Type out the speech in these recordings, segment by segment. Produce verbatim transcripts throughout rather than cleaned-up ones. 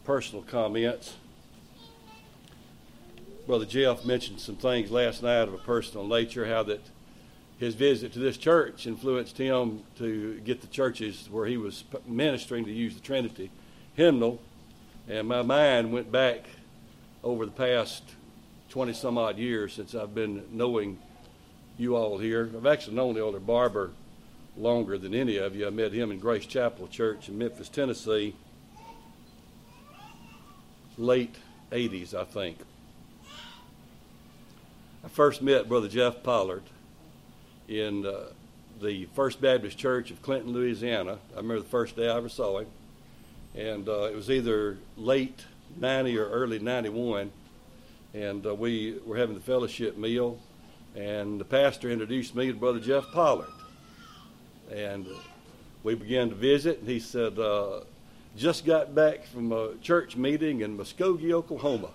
personal comments. Brother Jeff mentioned some things last night of a personal nature, how that his visit to this church influenced him to get the churches where he was ministering to use the Trinity hymnal. And my mind went back over the past twenty some odd years since I've been knowing you all here. I've actually known the Elder Barber longer than any of you. I met him in Grace Chapel Church in Memphis, Tennessee, late eighties, I think. I first met Brother Jeff Pollard in uh, the First Baptist Church of Clinton, Louisiana. I remember the first day I ever saw him. And uh, it was either late ninety or early ninety-one. And uh, we were having the fellowship meal. And the pastor introduced me to Brother Jeff Pollard. And uh, we began to visit. And he said, uh, just got back from a church meeting in Muskogee, Oklahoma.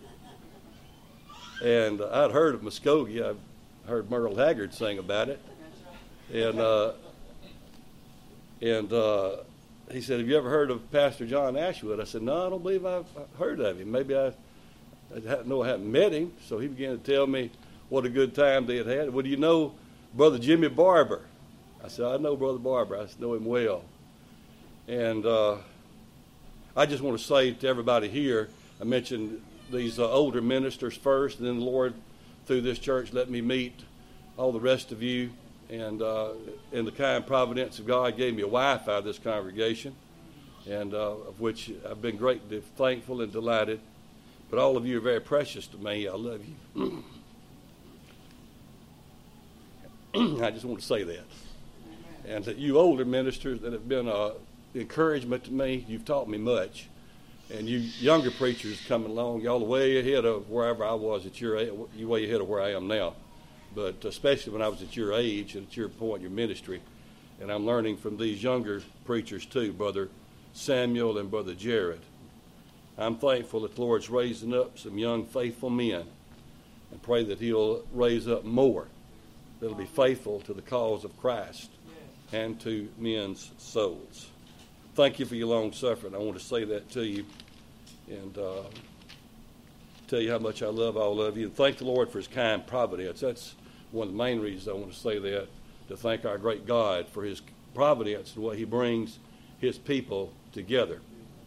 And uh, I'd heard of Muskogee. I've heard Merle Haggard sing about it. And uh, and uh, he said, have you ever heard of Pastor John Ashwood? I said, no, I don't believe I've heard of him. Maybe I, I know I haven't met him. So he began to tell me what a good time they had had. Well, do you know Brother Jimmy Barber? I said, I know Brother Barber. I know him well. And uh, I just want to say to everybody here, I mentioned these uh, older ministers first, and then the Lord, through this church, let me meet all the rest of you. And uh, in the kind providence of God, gave me a wife out of this congregation, and uh, of which I've been greatly thankful and delighted. But all of you are very precious to me. I love you. I just want to say that. And that you older ministers that have been an encouragement to me, you've taught me much. And you younger preachers coming along, y'all are way ahead of wherever I was at your age, you way ahead of where I am now. But especially when I was at your age and at your point in your ministry. And I'm learning from these younger preachers too, Brother Samuel and Brother Jared. I'm thankful that the Lord's raising up some young faithful men, and pray that he'll raise up more that'll be faithful to the cause of Christ and to men's souls. Thank you for your long suffering. I want to say that to you and uh, tell you how much I love all of you. And thank the Lord for his kind providence. That's one of the main reasons I want to say that, to thank our great God for his providence and what he brings his people together.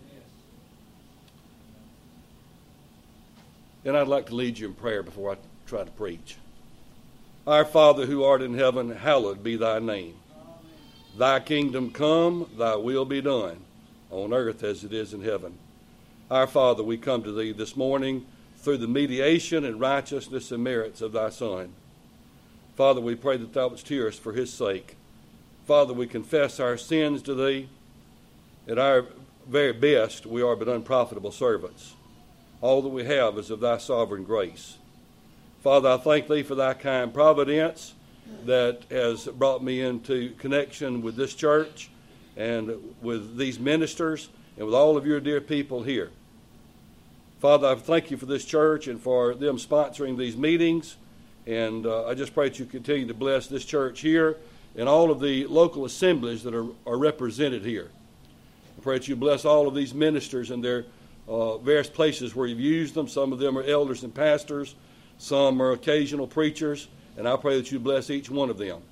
And I'd like to lead you in prayer before I try to preach. Our Father who art in heaven, hallowed be thy name. Thy kingdom come, thy will be done, on earth as it is in heaven. Our Father, we come to thee this morning through the mediation and righteousness and merits of thy Son. Father, we pray that thou wouldst hear us for his sake. Father, we confess our sins to thee. At our very best, we are but unprofitable servants. All that we have is of thy sovereign grace. Father, I thank thee for thy kind providence that has brought me into connection with this church and with these ministers and with all of your dear people here. Father, I thank you for this church and for them sponsoring these meetings. And uh, I just pray that you continue to bless this church here and all of the local assemblies that are, are represented here. I pray that you bless all of these ministers and their uh, various places where you've used them. Some of them are elders and pastors. Some are occasional preachers. And I pray that you bless each one of them.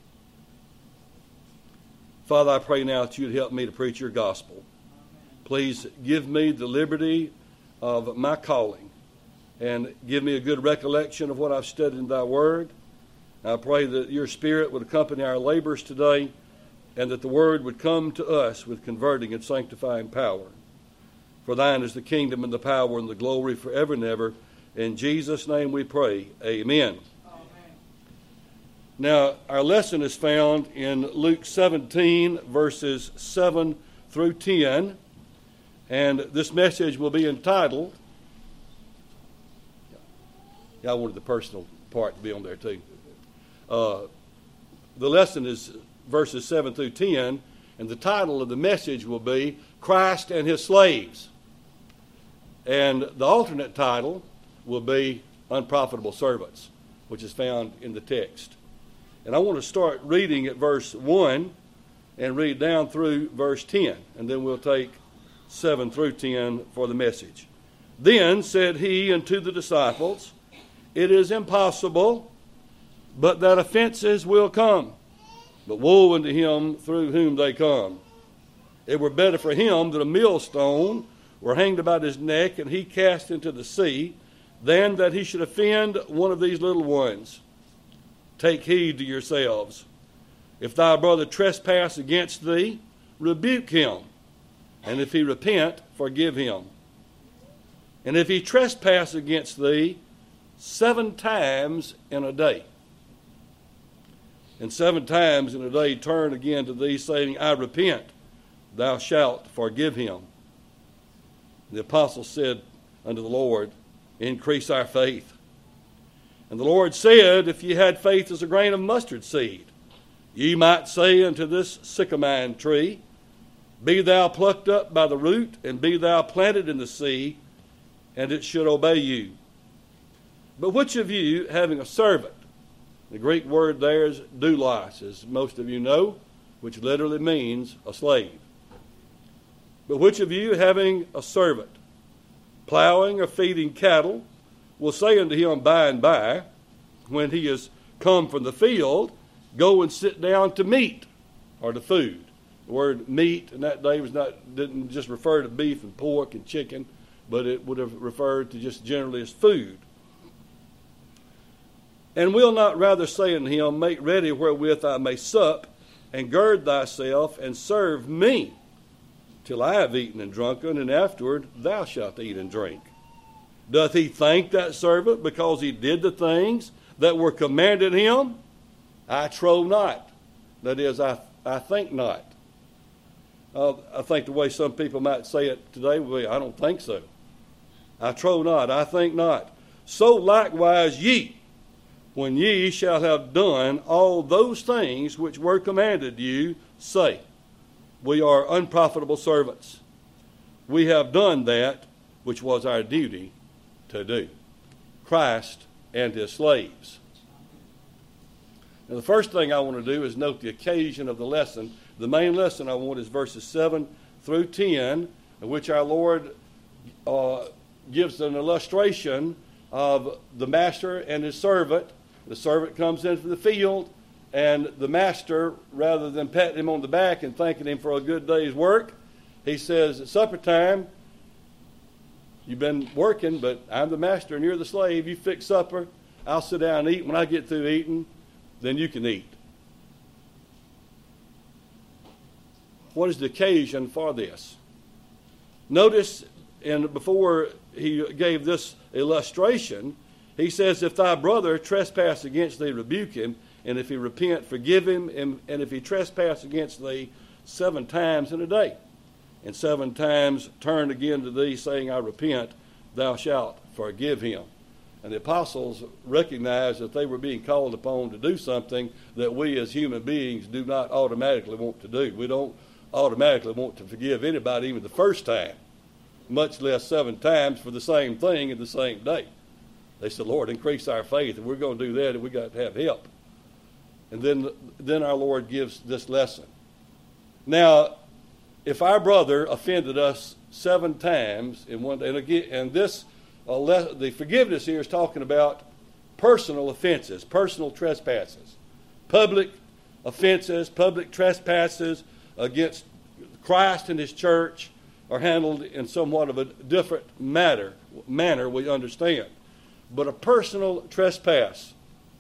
Father, I pray now that you'd help me to preach your gospel. Please give me the liberty of my calling and give me a good recollection of what I've studied in thy word. I pray that your Spirit would accompany our labors today and that the word would come to us with converting and sanctifying power. For thine is the kingdom and the power and the glory forever and ever. In Jesus' name we pray. Amen. Now, our lesson is found in Luke seventeen, verses seven through ten, and this message will be entitled, yeah, I wanted the personal part to be on there too. Uh, the lesson is verses seven through ten, and the title of the message will be Christ and His Slaves. And the alternate title will be Unprofitable Servants, which is found in the text. And I want to start reading at verse one and read down through verse ten. And then we'll take seven through ten for the message. Then said he unto the disciples, it is impossible, but that offenses will come. But woe unto him through whom they come. It were better for him that a millstone were hanged about his neck, and he cast into the sea, than that he should offend one of these little ones. Take heed to yourselves. If thy brother trespass against thee, rebuke him. And if he repent, forgive him. And if he trespass against thee, seven times in a day, and seven times in a day turn again to thee, saying, I repent, thou shalt forgive him. The apostle said unto the Lord, increase our faith. And the Lord said, if ye had faith as a grain of mustard seed, ye might say unto this sycamore tree, be thou plucked up by the root, and be thou planted in the sea, and it should obey you. But which of you, having a servant, the Greek word there is doulos, as most of you know, which literally means a slave. But which of you, having a servant, plowing or feeding cattle, will say unto him by and by, when he is come from the field, go and sit down to meat, or to food. The word meat in that day was not didn't just refer to beef and pork and chicken, but it would have referred to just generally as food. And will not rather say unto him, make ready wherewith I may sup, and gird thyself, and serve me, till I have eaten and drunken, and afterward thou shalt eat and drink. Doth he thank that servant because he did the things that were commanded him? I trow not. That is, I, I think not. Uh, I think the way some people might say it today would be, I don't think so. I trow not, I think not. So likewise ye, when ye shall have done all those things which were commanded you, say, we are unprofitable servants. We have done that which was our duty to do. Christ and his slaves. Now, the first thing I want to do is note the occasion of the lesson. The main lesson I want is verses seven through ten, in which our Lord uh, gives an illustration of the master and his servant. The servant comes in from the field, and the master, rather than patting him on the back and thanking him for a good day's work, he says, at supper time, you've been working, but I'm the master and you're the slave. You fix supper, I'll sit down and eat. When I get through eating, then you can eat. What is the occasion for this? Notice, and before he gave this illustration, he says, if thy brother trespass against thee, rebuke him, and if he repent, forgive him, and, and if he trespass against thee, seven times in a day, and seven times turn again to thee, saying, I repent, thou shalt forgive him. And the apostles recognized that they were being called upon to do something that we as human beings do not automatically want to do. We don't automatically want to forgive anybody even the first time, much less seven times for the same thing in the same day. They said, Lord, increase our faith, and we're going to do that, and we've got to have help. And then, then our Lord gives this lesson. Now, if our brother offended us seven times in one day, and again, and this, uh, le- the forgiveness here is talking about personal offenses, personal trespasses, public offenses, public trespasses against Christ and his church are handled in somewhat of a different matter, manner, we understand. But a personal trespass.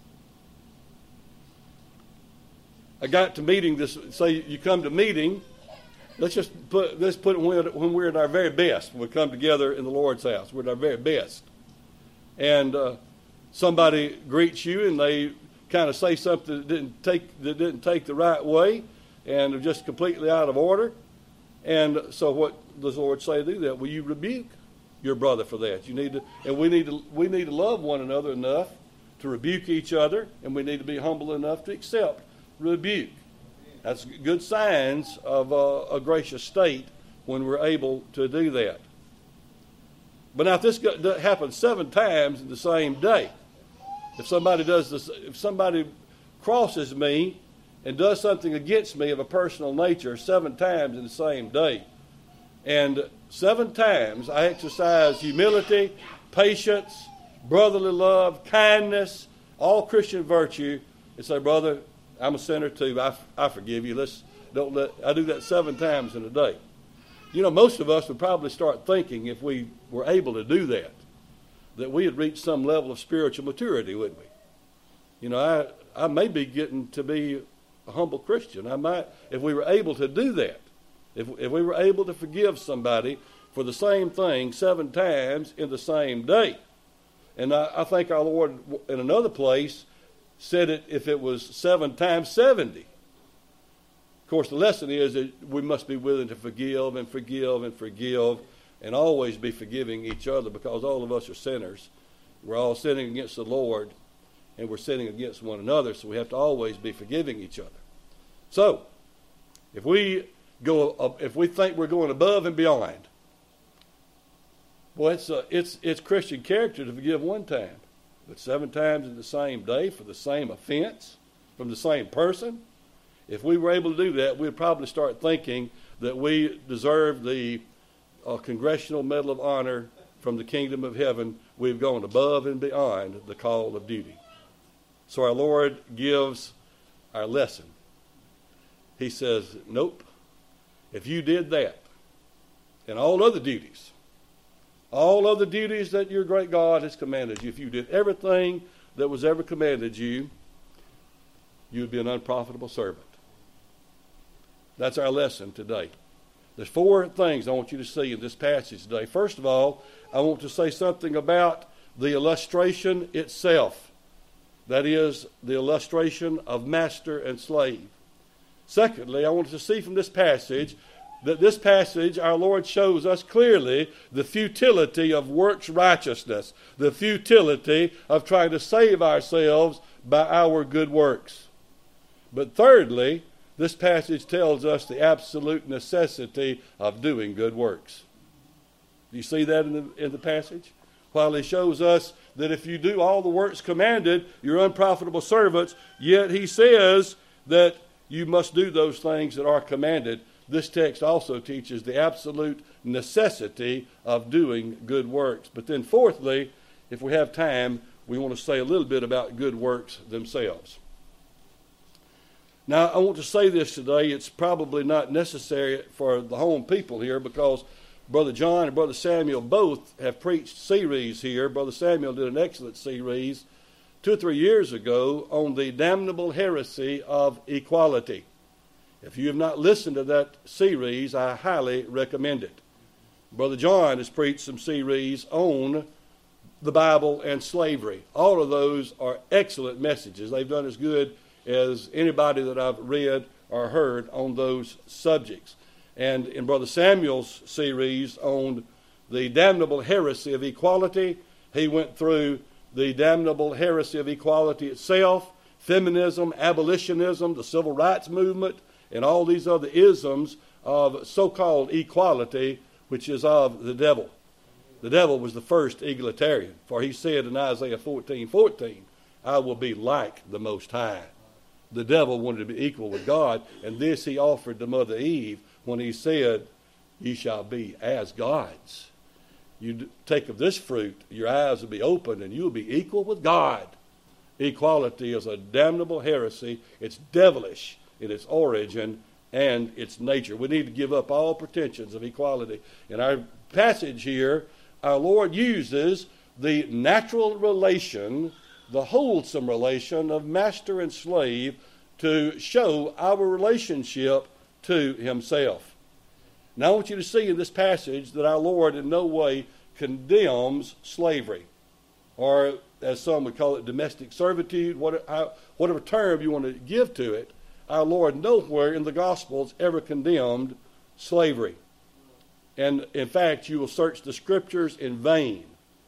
I got to meeting this, say you come to meeting, let's just put, let's put it when, when we're at our very best. When we come together in the Lord's house, we're at our very best. And uh, somebody greets you and they kind of say something that didn't take, that didn't take the right way and are just completely out of order. And so what does the Lord say to do that? Will you rebuke your brother for that? You need to, and we need to, we need to love one another enough to rebuke each other, and we need to be humble enough to accept rebuke. That's good signs of a, a gracious state when we're able to do that. But now if this happens seven times in the same day, if somebody does this, if somebody crosses me and does something against me of a personal nature seven times in the same day, And seven times I exercised humility, patience, brotherly love, kindness, all Christian virtue, and say, brother, I'm a sinner too. I, I forgive you. Let's don't let. I do that seven times in a day. You know, most of us would probably start thinking, if we were able to do that, that we had reached some level of spiritual maturity, wouldn't we? You know, I I may be getting to be a humble Christian. I might, if we were able to do that, if if we were able to forgive somebody for the same thing seven times in the same day. And I, I think our Lord, in another place, said it if it was seven times seventy. Of course, the lesson is that we must be willing to forgive and forgive and forgive and always be forgiving each other, because all of us are sinners. We're all sinning against the Lord, and we're sinning against one another, so we have to always be forgiving each other. So, if we go, if we think we're going above and beyond, well, it's, uh, it's, it's Christian character to forgive one time, but seven times in the same day for the same offense from the same person. If we were able to do that, we'd probably start thinking that we deserve the uh, Congressional Medal of Honor from the kingdom of heaven. We've gone above and beyond the call of duty. So our Lord gives our lesson. He says, nope, if you did that and all other duties, all other duties that your great God has commanded you, if you did everything that was ever commanded you, you would be an unprofitable servant. That's our lesson today. There's four things I want you to see in this passage today. First of all, I want to say something about the illustration itself. That is, the illustration of master and slave. Secondly, I want to see from this passage that this passage, our Lord shows us clearly the futility of works righteousness, the futility of trying to save ourselves by our good works. But thirdly, this passage tells us the absolute necessity of doing good works. Do you see that in the, in the passage? While he shows us that if you do all the works commanded, you're unprofitable servants, yet he says that you must do those things that are commanded. This text also teaches the absolute necessity of doing good works. But then fourthly, if we have time, we want to say a little bit about good works themselves. Now, I want to say this today. It's probably not necessary for the home people here, because Brother John and Brother Samuel both have preached series here. Brother Samuel did an excellent series two or three years ago on the damnable heresy of equality. If you have not listened to that series, I highly recommend it. Brother John has preached some series on the Bible and slavery. All of those are excellent messages. They've done as good as anybody that I've read or heard on those subjects. And in Brother Samuel's series on the damnable heresy of equality, he went through the damnable heresy of equality itself, feminism, abolitionism, the civil rights movement, and all these other isms of so-called equality, which is of the devil. The devil was the first egalitarian, for he said in Isaiah fourteen fourteen, I will be like the Most High. The devil wanted to be equal with God, and this he offered to Mother Eve when he said, ye shall be as gods. You take of this fruit, your eyes will be opened, and you'll be equal with God. Equality is a damnable heresy. It's devilish in its origin and its nature. We need to give up all pretensions of equality. In our passage here, our Lord uses the natural relation, the wholesome relation of master and slave to show our relationship to himself. Now I want you to see in this passage that our Lord in no way condemns slavery, or as some would call it, domestic servitude, whatever, whatever term you want to give to it. Our Lord nowhere in the Gospels ever condemned slavery. And in fact, you will search the Scriptures in vain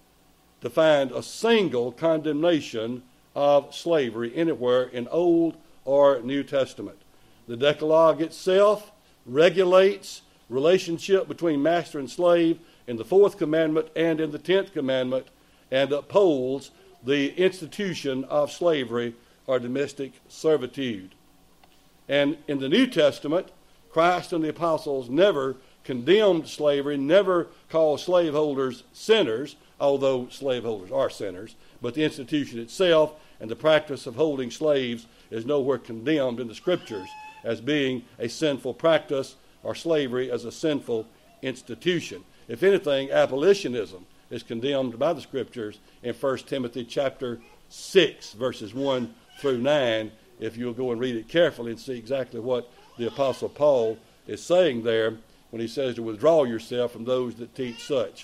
to find a single condemnation of slavery anywhere in Old or New Testament. The Decalogue itself regulates relationship between master and slave in the fourth commandment and in the tenth commandment, and upholds the institution of slavery or domestic servitude. And in the New Testament, Christ and the apostles never condemned slavery, never called slaveholders sinners, although slaveholders are sinners. But the institution itself and the practice of holding slaves is nowhere condemned in the Scriptures as being a sinful practice or slavery as a sinful institution. If anything, abolitionism is condemned by the Scriptures in First Timothy chapter six, verses one through nine, if you'll go and read it carefully and see exactly what the Apostle Paul is saying there when he says to withdraw yourself from those that teach such.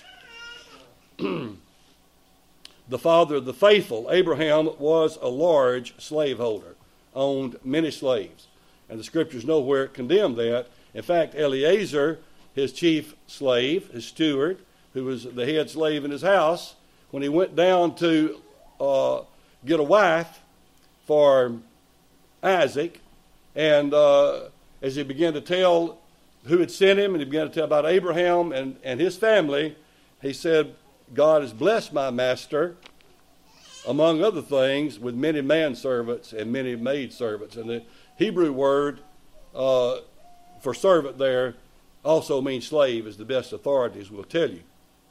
The father of the faithful, Abraham, was a large slaveholder, owned many slaves. And the Scriptures nowhere condemn that. In fact, Eliezer, his chief slave, his steward, who was the head slave in his house, when he went down to uh, get a wife for Isaac, and uh, as he began to tell who had sent him, and he began to tell about Abraham and, and his family, he said, God has blessed my master, among other things, with many manservants and many maidservants. And the Hebrew word uh, for servant there also means slave, as the best authorities will tell you.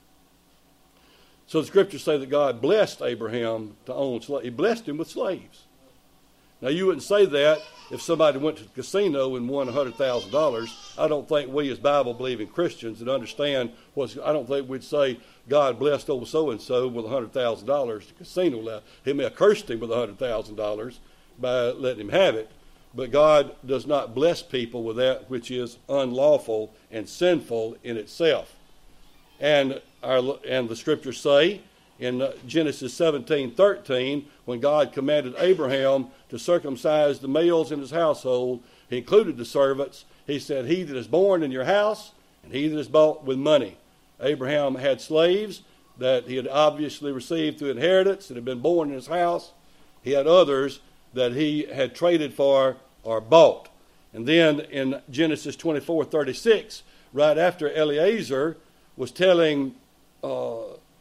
So the Scriptures say that God blessed Abraham to own slaves. He blessed him with slaves. Now, you wouldn't say that if somebody went to the casino and won one hundred thousand dollars. I don't think we as Bible-believing Christians that understand what's, I don't think we'd say God blessed old so-and-so with one hundred thousand dollars. The casino left. He may have cursed him with one hundred thousand dollars by letting him have it. But God does not bless people with that which is unlawful and sinful in itself. And, our, and the Scriptures say in Genesis seventeen thirteen, when God commanded Abraham to circumcise the males in his household, he included the servants. He said, he that is born in your house and he that is bought with money. Abraham had slaves that he had obviously received through inheritance that had been born in his house. He had others that he had traded for or bought. And then in Genesis twenty-four thirty-six, right after Eliezer was telling uh,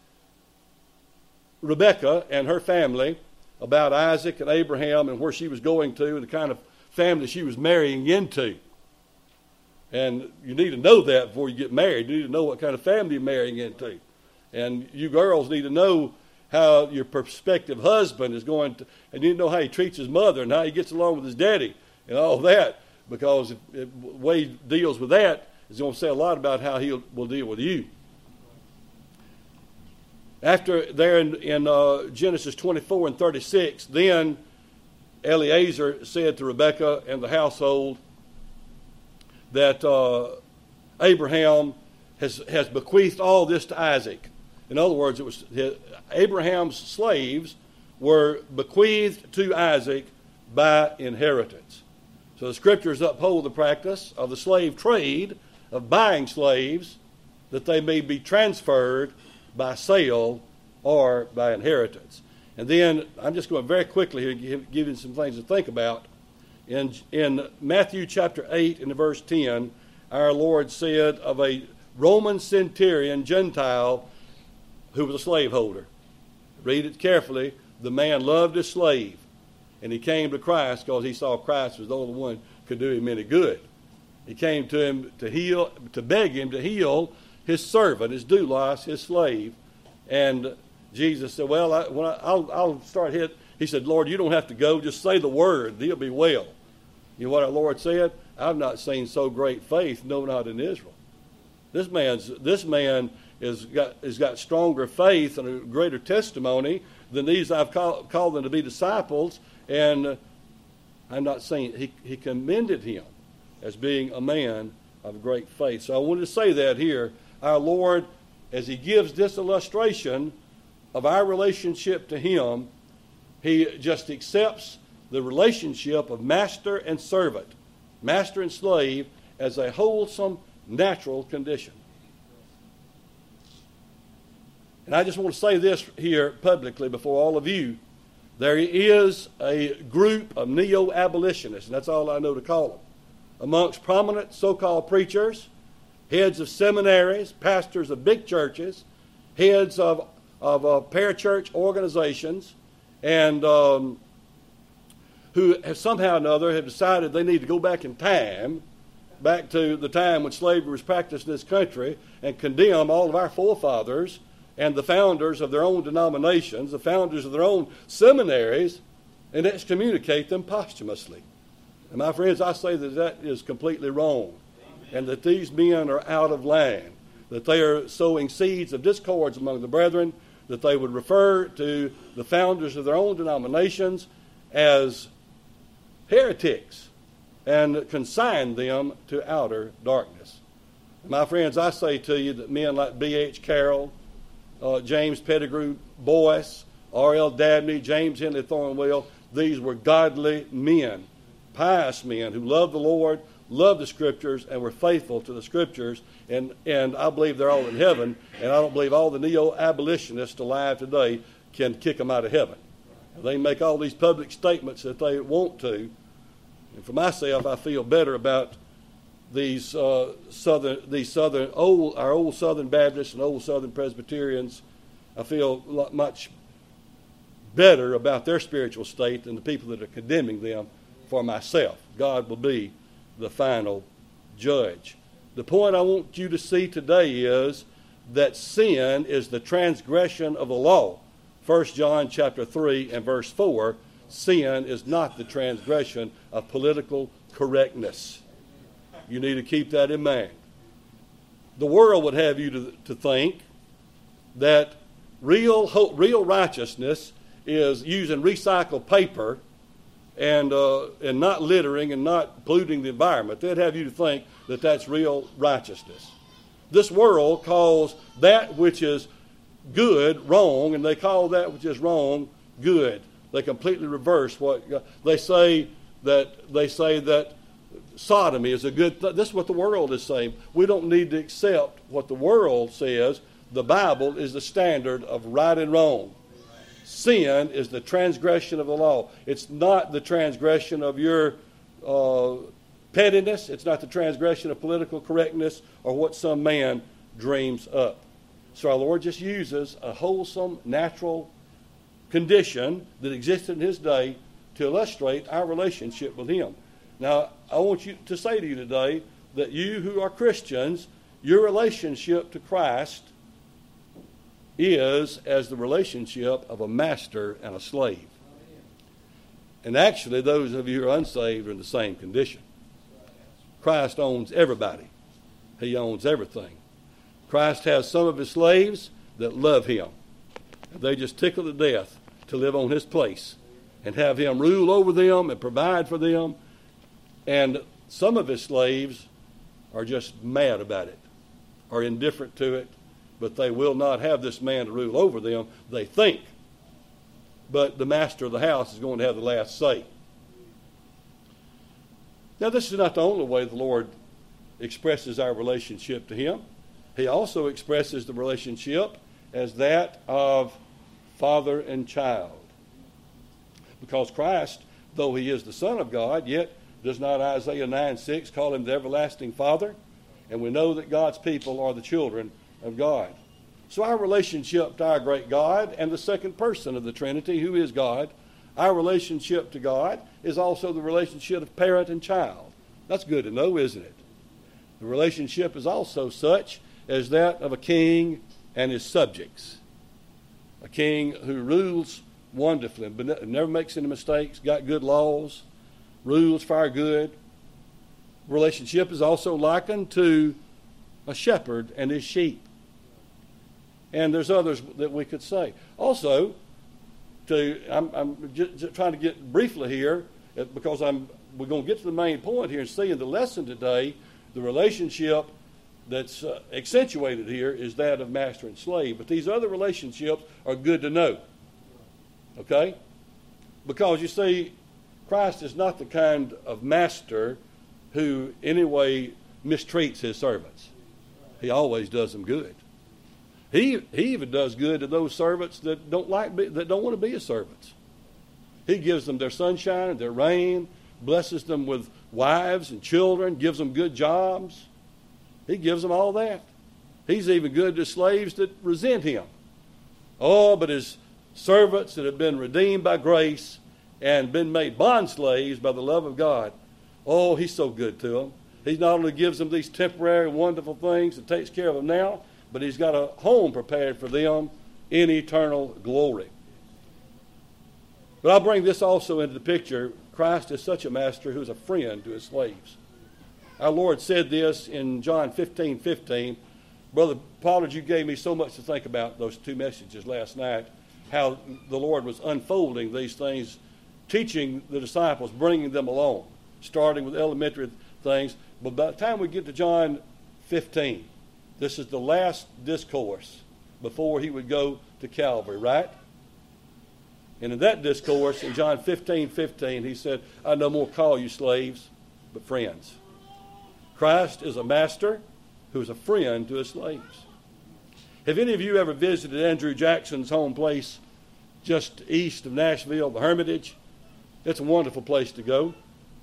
Rebekah and her family about Isaac and Abraham and where she was going to and the kind of family she was marrying into. And you need to know that before you get married. You need to know what kind of family you're marrying into. And you girls need to know how your prospective husband is going to, and you need to know how he treats his mother and how he gets along with his daddy and all that, because if, if, the way he deals with that is going to say a lot about how he will deal with you. After there in, in uh, Genesis twenty-four and thirty-six, then Eliezer said to Rebekah and the household that uh, Abraham has, has bequeathed all this to Isaac. In other words, it was his, Abraham's slaves were bequeathed to Isaac by inheritance. So the Scriptures uphold the practice of the slave trade, of buying slaves, that they may be transferred by sale or by inheritance. And then I'm just going very quickly here give, give you some things to think about. In, in Matthew chapter eight and verse ten, our Lord said of a Roman centurion, Gentile, who was a slaveholder. Read it carefully. The man loved his slave, and he came to Christ because he saw Christ was the only one who could do him any good. He came to him to heal, to beg him to heal his servant, his doulos, his slave. And Jesus said, well, I, when I, I'll, I'll start hit. He said, Lord, you don't have to go. Just say the word. He'll be well. You know what our Lord said? I've not seen so great faith, no, not in Israel. This man's this man is got has got stronger faith and a greater testimony than these I've call, called them to be disciples. And I'm not saying he, he commended him as being a man of great faith. So I wanted to say that here. Our Lord, as he gives this illustration of our relationship to him, he just accepts the relationship of master and servant, master and slave, as a wholesome, natural condition. And I just want to say this here publicly before all of you. There is a group of neo-abolitionists, and that's all I know to call them, amongst prominent so-called preachers, heads of seminaries, pastors of big churches, heads of, of uh, parachurch organizations, and um, who have somehow or another have decided they need to go back in time back to the time when slavery was practiced in this country and condemn all of our forefathers and the founders of their own denominations, the founders of their own seminaries, and excommunicate them posthumously. And my friends, I say that that is completely wrong, and that these men are out of line, that they are sowing seeds of discords among the brethren, that they would refer to the founders of their own denominations as heretics and consign them to outer darkness. My friends, I say to you that men like B H Carroll, uh, James Pettigrew Boyce, R L Dabney, James Henry Thornwell, these were godly men, pious men who loved the Lord, loved the Scriptures, and were faithful to the Scriptures. And, and I believe they're all in heaven, and I don't believe all the neo-abolitionists alive today can kick them out of heaven. They make all these public statements that they want to. And for myself, I feel better about these uh, southern, these southern old, our old Southern Baptists and old Southern Presbyterians. I feel much better about their spiritual state than the people that are condemning them for myself. God will be the final judge. The point I want you to see today is that sin is the transgression of the law. First John chapter three and verse four, sin is not the transgression of political correctness. You need to keep that in mind. The world would have you to, to think that real hope, real righteousness is using recycled paper and uh, and not littering and not polluting the environment. They'd have you to think that that's real righteousness. This world calls that which is good wrong, and they call that which is wrong good. They completely reverse what God, they say that they say that sodomy is a good th- this is what the world is saying. We don't need to accept what the world says. The Bible is the standard of right and wrong. Sin is the transgression of the law. It's not the transgression of your uh, pettiness. It's not the transgression of political correctness or what some man dreams up. So our Lord just uses a wholesome, natural condition that existed in his day to illustrate our relationship with him. Now, I want you to say to you today that you who are Christians, your relationship to Christ is as the relationship of a master and a slave. And actually, those of you who are unsaved are in the same condition. Christ owns everybody. He owns everything. Christ has some of his slaves that love him. They just tickle to death to live on his place and have him rule over them and provide for them. And some of his slaves are just mad about it, are indifferent to it, but they will not have this man to rule over them, they think. But the master of the house is going to have the last say. Now, this is not the only way the Lord expresses our relationship to him. He also expresses the relationship as that of father and child. Because Christ, though he is the Son of God, yet does not Isaiah nine six call him the everlasting Father? And we know that God's people are the children of God. So our relationship to our great God and the second person of the Trinity, who is God, our relationship to God is also the relationship of parent and child. That's good to know, isn't it? The relationship is also such as that of a king and his subjects. A king who rules wonderfully, but never makes any mistakes, got good laws, rules for our good. Relationship is also likened to a shepherd and his sheep. And there's others that we could say. Also, to I'm, I'm just, just trying to get briefly here, because I'm we're going to get to the main point here and see in the lesson today, the relationship that's uh, accentuated here is that of master and slave. But these other relationships are good to know. Okay? Because you see, Christ is not the kind of master who in any way mistreats his servants. He always does them good. He he even does good to those servants that don't like that don't want to be his servants. He gives them their sunshine and their rain, blesses them with wives and children, gives them good jobs. He gives them all that. He's even good to slaves that resent him. Oh, but his servants that have been redeemed by grace and been made bond slaves by the love of God, oh, he's so good to them. He not only gives them these temporary, wonderful things and takes care of them now, but he's got a home prepared for them in eternal glory. But I'll bring this also into the picture. Christ is such a master who's a friend to his slaves. Our Lord said this in John fifteen fifteen. Brother Pollard, you gave me so much to think about those two messages last night, how the Lord was unfolding these things, teaching the disciples, bringing them along, starting with elementary things. But by the time we get to John fifteen, this is the last discourse before he would go to Calvary, right? And in that discourse, in John fifteen fifteen, he said, I no more call you slaves, but friends. Christ is a master who is a friend to his slaves. Have any of you ever visited Andrew Jackson's home place just east of Nashville, the Hermitage? It's a wonderful place to go.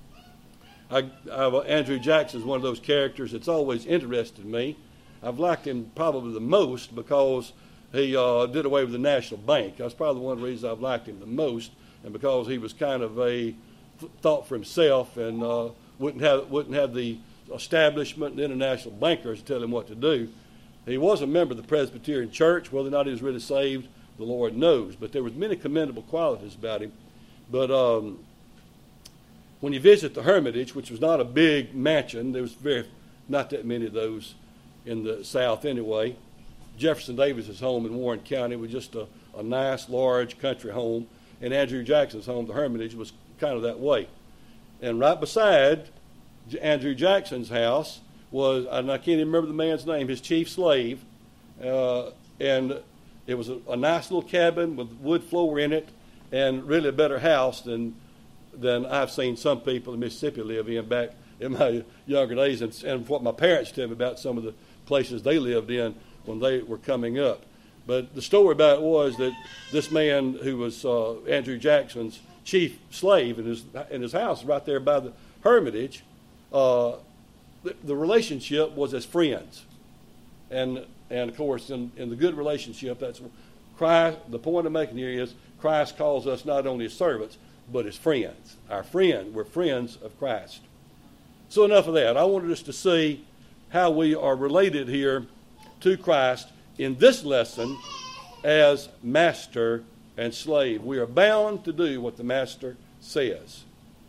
I, I, Andrew Jackson is one of those characters that's always interested me. I've liked him probably the most because he uh, did away with the National Bank. That's probably one of the reasons I've liked him the most, and because he was kind of a thought for himself and uh, wouldn't have wouldn't have the establishment and international bankers tell him what to do. He was a member of the Presbyterian Church. Whether or not he was really saved, the Lord knows. But there was many commendable qualities about him. But um, when you visit the Hermitage, which was not a big mansion, there was very not that many of those in the South anyway. Jefferson Davis's home in Warren County was just a, a nice, large country home. And Andrew Jackson's home, the Hermitage, was kind of that way. And right beside Andrew Jackson's house was, and I can't even remember the man's name, his chief slave, uh, and it was a, a nice little cabin with wood floor in it, and really a better house than than I've seen some people in Mississippi live in back in my younger days, and, and what my parents tell me about some of the places they lived in when they were coming up. But the story about it was that this man who was uh, Andrew Jackson's chief slave in his in his house right there by the Hermitage, Uh, the, the relationship was as friends. And, and of course, in, in the good relationship, that's Christ, the point I'm making here is Christ calls us not only as servants, but as friends. Our friend, we're friends of Christ. So enough of that. I wanted us to see how we are related here to Christ in this lesson as master and slave. We are bound to do what the master says.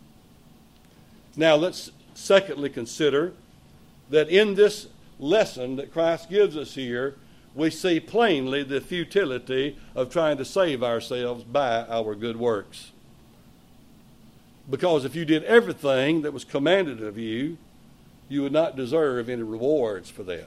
Now let's secondly consider that in this lesson that Christ gives us here, we see plainly the futility of trying to save ourselves by our good works. Because if you did everything that was commanded of you, you would not deserve any rewards for that.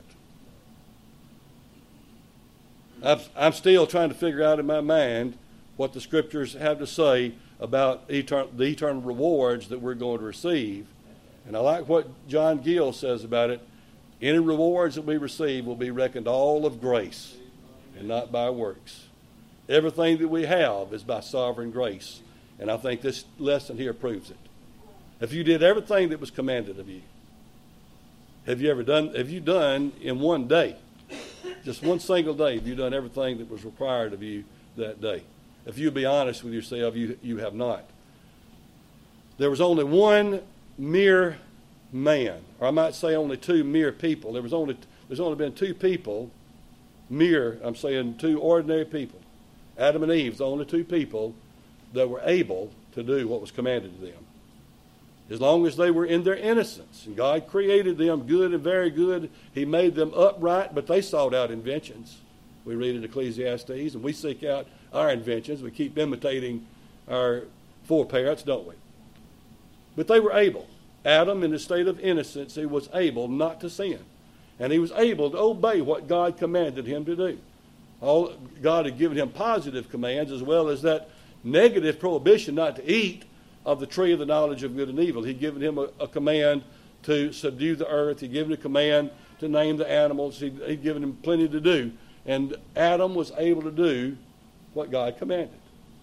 I'm still trying to figure out in my mind what the Scriptures have to say about etern- the eternal rewards that we're going to receive. And I like what John Gill says about it. Any rewards that we receive will be reckoned all of grace and not by works. Everything that we have is by sovereign grace. And I think this lesson here proves it. If you did everything that was commanded of you, have you ever done, have you done in one day, just one single day, have you done everything that was required of you that day? If you be honest with yourself, you, you have not. There was only one mere man, or I might say only two mere people. There was only there's only been two people, mere, I'm saying two ordinary people. Adam and Eve, the only two people that were able to do what was commanded to them. As long as they were in their innocence. And God created them good and very good. He made them upright, but they sought out inventions. We read in Ecclesiastes, and we seek out our inventions. We keep imitating our foreparents, don't we? But they were able. Adam, in the state of innocence, he was able not to sin. And he was able to obey what God commanded him to do. All, God had given him positive commands as well as that negative prohibition not to eat of the tree of the knowledge of good and evil. He'd given him a, a command to subdue the earth. He'd given a command to name the animals. He'd, he'd given him plenty to do. And Adam was able to do what God commanded.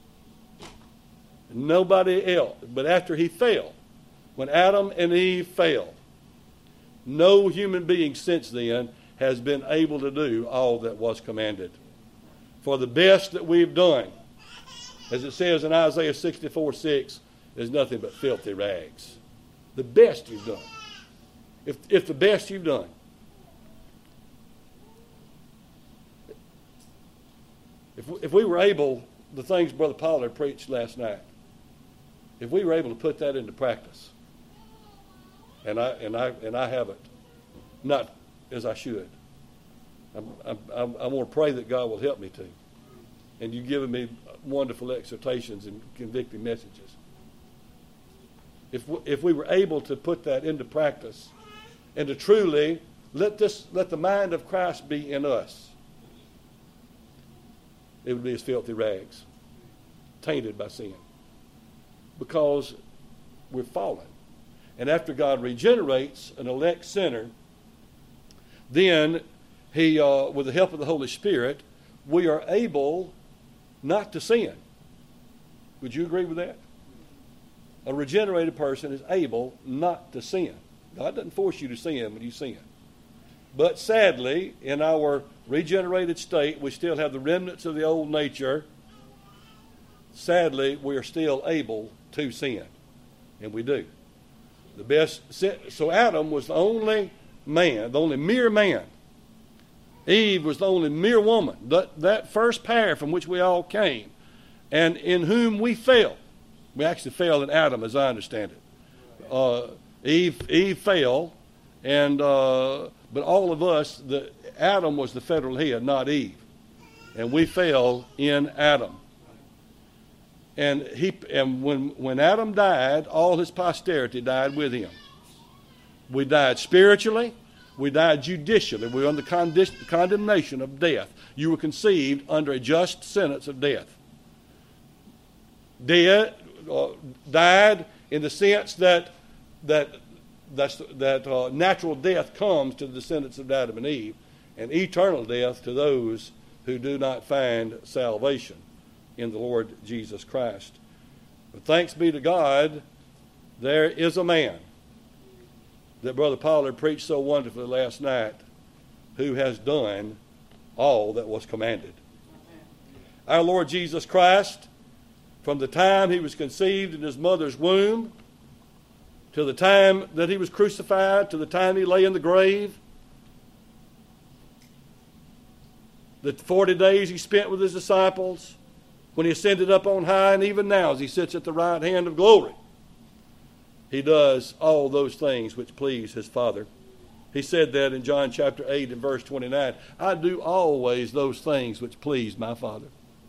Nobody else. But after he fell, when Adam and Eve fell, no human being since then has been able to do all that was commanded. For the best that we've done, as it says in Isaiah sixty-four six, is nothing but filthy rags. The best you've done. if, if the best you've done. If, if we were able, the things Brother Pollard preached last night, if we were able to put that into practice, and I and I and I haven't, not as I should. I'm, I'm, I'm, I want to pray that God will help me to. And you've given me wonderful exhortations and convicting messages. If we, if we were able to put that into practice, and to truly let this let the mind of Christ be in us, it would be as filthy rags, tainted by sin, because we're fallen. And after God regenerates an elect sinner, then he, uh, with the help of the Holy Spirit, we are able not to sin. Would you agree with that? A regenerated person is able not to sin. God doesn't force you to sin when you sin. But sadly, in our regenerated state, we still have the remnants of the old nature. Sadly, we are still able to sin. And we do. The best. So Adam was the only man, the only mere man. Eve was the only mere woman. That, that first pair from which we all came, and in whom we fell. We actually fell in Adam, as I understand it. Uh, Eve, Eve fell, and uh, but all of us, the Adam was the federal head, not Eve, and we fell in Adam. And he and when when Adam died, all his posterity died with him. We died spiritually. We died judicially. We were under condi- condemnation of death. You were conceived under a just sentence of death. Dead, uh, died in the sense that that that's, that uh, natural death comes to the descendants of Adam and Eve, and eternal death to those who do not find salvation in the Lord Jesus Christ. But thanks be to God, there is a man that Brother Pollard preached so wonderfully last night who has done all that was commanded. Our Lord Jesus Christ, from the time he was conceived in his mother's womb to the time that he was crucified, to the time he lay in the grave, the forty days he spent with his disciples, when he ascended up on high, and even now as he sits at the right hand of glory, he does all those things which please his Father. He said that in John chapter eight and verse twenty-nine. I do always those things which please my Father.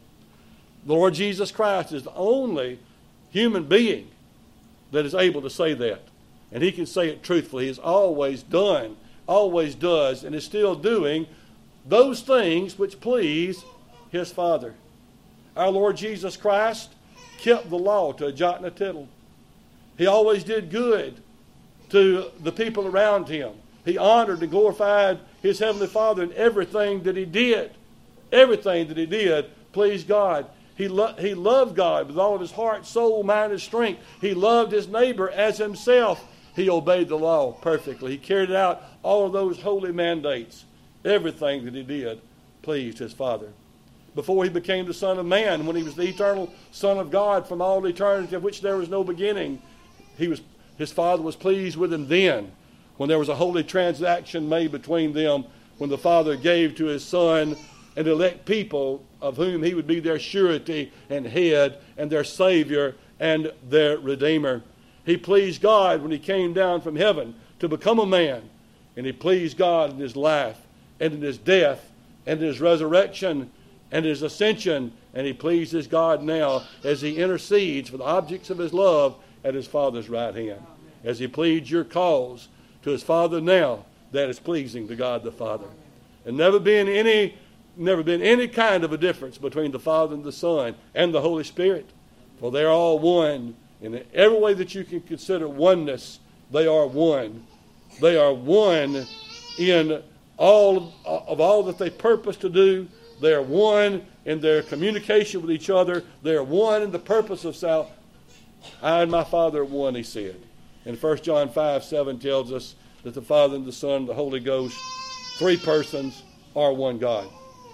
The Lord Jesus Christ is the only human being that is able to say that. And he can say it truthfully. He has always done, always does, and is still doing those things which please his Father. Our Lord Jesus Christ kept the law to a jot and a tittle. He always did good to the people around him. He honored and glorified his Heavenly Father in everything that he did. Everything that he did pleased God. He, lo- he loved God with all of his heart, soul, mind, and strength. He loved his neighbor as himself. He obeyed the law perfectly. He carried out all of those holy mandates. Everything that he did pleased his Father. Before he became the Son of Man, when he was the eternal Son of God from all eternity, of which there was no beginning, he was, his Father was pleased with him then, when there was a holy transaction made between them, when the Father gave to his Son an elect people of whom he would be their surety and head and their Savior and their Redeemer. He pleased God when he came down from heaven to become a man, and he pleased God in his life and in his death and in his resurrection and his ascension, and he pleases God now as he intercedes for the objects of his love at his Father's right hand. As he pleads your cause to his Father now, that is pleasing to God the Father. And never been any, never been any kind of a difference between the Father and the Son and the Holy Spirit. For they're all one. In every way that you can consider oneness, they are one. They are one in all of, of all that they purpose to do. They are one in their communication with each other. They are one in the purpose of salvation. I and my Father are one, he said. And First John five seven tells us that the Father and the Son and the Holy Ghost, three persons, are one God.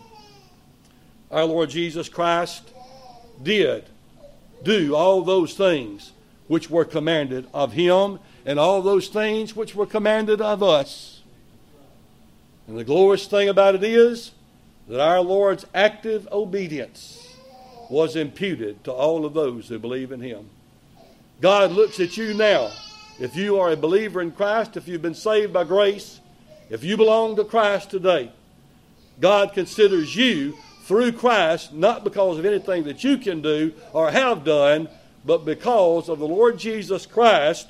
Our Lord Jesus Christ did do all those things which were commanded of him, and all those things which were commanded of us. And the glorious thing about it is that our Lord's active obedience was imputed to all of those who believe in him. God looks at you now. If you are a believer in Christ, if you've been saved by grace, if you belong to Christ today, God considers you through Christ, not because of anything that you can do or have done, but because of the Lord Jesus Christ.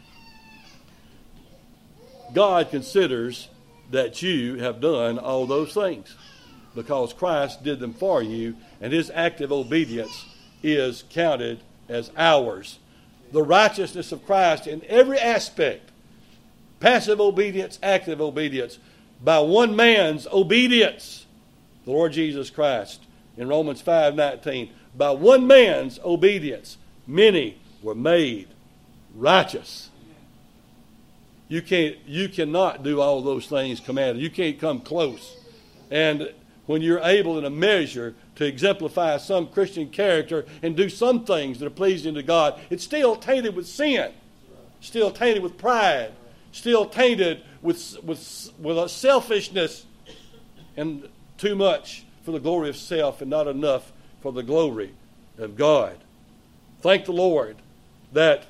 God considers that you have done all those things because Christ did them for you, and his active obedience is counted as ours. The righteousness of Christ in every aspect, passive obedience, active obedience, by one man's obedience, the Lord Jesus Christ. In Romans five nineteen, by one man's obedience, many were made righteous. You can't, you cannot do all those things commanded. You can't come close. And when you're able in a measure to exemplify some Christian character and do some things that are pleasing to God, it's still tainted with sin, still tainted with pride, still tainted with, with, with a selfishness, and too much for the glory of self and not enough for the glory of God. Thank the Lord that,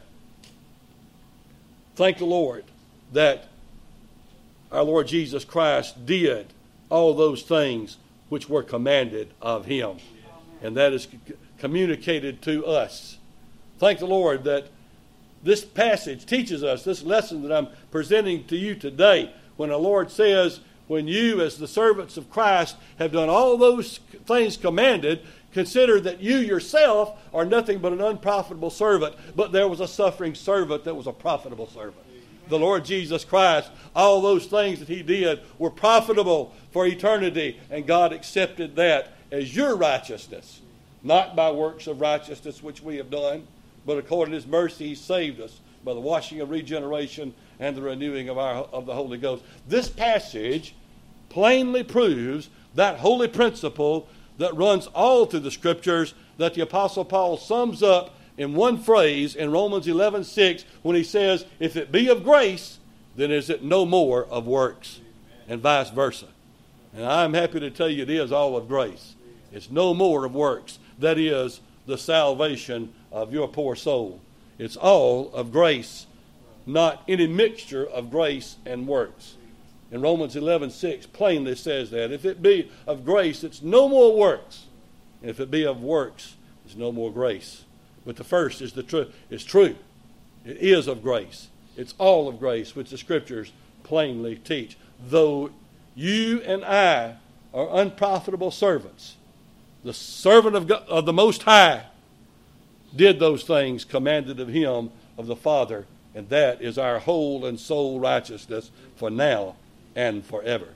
thank the Lord that our Lord Jesus Christ did all those things which were commanded of him. And that is communicated to us. Thank the Lord that this passage teaches us, this lesson that I'm presenting to you today, when the Lord says, when you as the servants of Christ have done all those things commanded, consider that you yourself are nothing but an unprofitable servant. But there was a suffering servant that was a profitable servant. The Lord Jesus Christ, all those things that he did were profitable for eternity, and God accepted that as your righteousness, not by works of righteousness which we have done, but according to his mercy he saved us by the washing of regeneration and the renewing of our of the Holy Ghost. This passage plainly proves that holy principle that runs all through the Scriptures, that the Apostle Paul sums up in one phrase in Romans eleven six, when he says, if it be of grace, then is it no more of works, and vice versa. And I'm happy to tell you it is all of grace. It's no more of works. That is the salvation of your poor soul. It's all of grace, not any mixture of grace and works. In Romans eleven six plainly says that. If it be of grace, it's no more works. And if it be of works, it's no more grace. But the first is the truth. It's true. It is of grace. It's all of grace, which the Scriptures plainly teach. Though you and I are unprofitable servants, the servant of, God, of the Most High did those things commanded of him, of the Father, and that is our whole and sole righteousness for now and forever.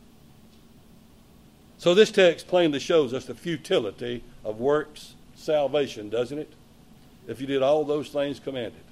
So this text plainly shows us the futility of works salvation, doesn't it? If you did all those things commanded.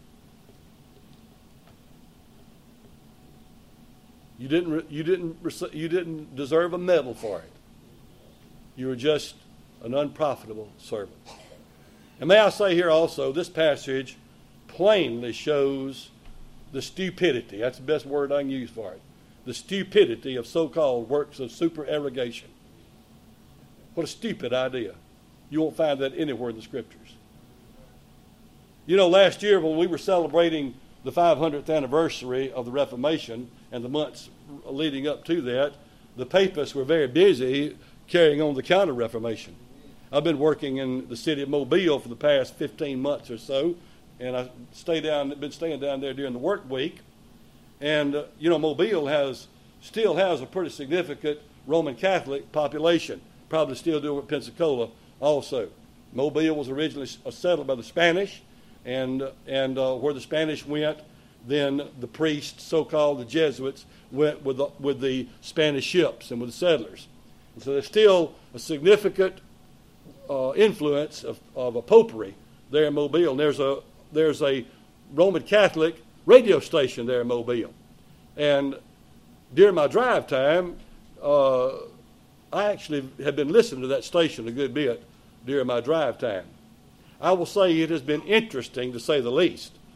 You didn't, you didn't, you didn't deserve a medal for it. You were just an unprofitable servant. And may I say here also, this passage plainly shows the stupidity, that's the best word I can use for it, the stupidity of so-called works of supererogation. What a stupid idea. You won't find that anywhere in the Scriptures. You know, last year when we were celebrating the five hundredth anniversary of the Reformation and the months leading up to that, the papists were very busy carrying on the Counter-Reformation. I've been working in the city of Mobile for the past fifteen months or so, and I stay down, been staying down there during the work week. And, uh, you know, Mobile has still has a pretty significant Roman Catholic population, probably still do with Pensacola also. Mobile was originally settled by the Spanish, and and uh, where the Spanish went, then the priests, so-called the Jesuits, went with the, with the Spanish ships and with the settlers. And so there's still a significant uh, influence of, of a popery there in Mobile. And there's a there's a Roman Catholic radio station there in Mobile. And during my drive time, uh, I actually have been listening to that station a good bit during my drive time. I will say it has been interesting, to say the least,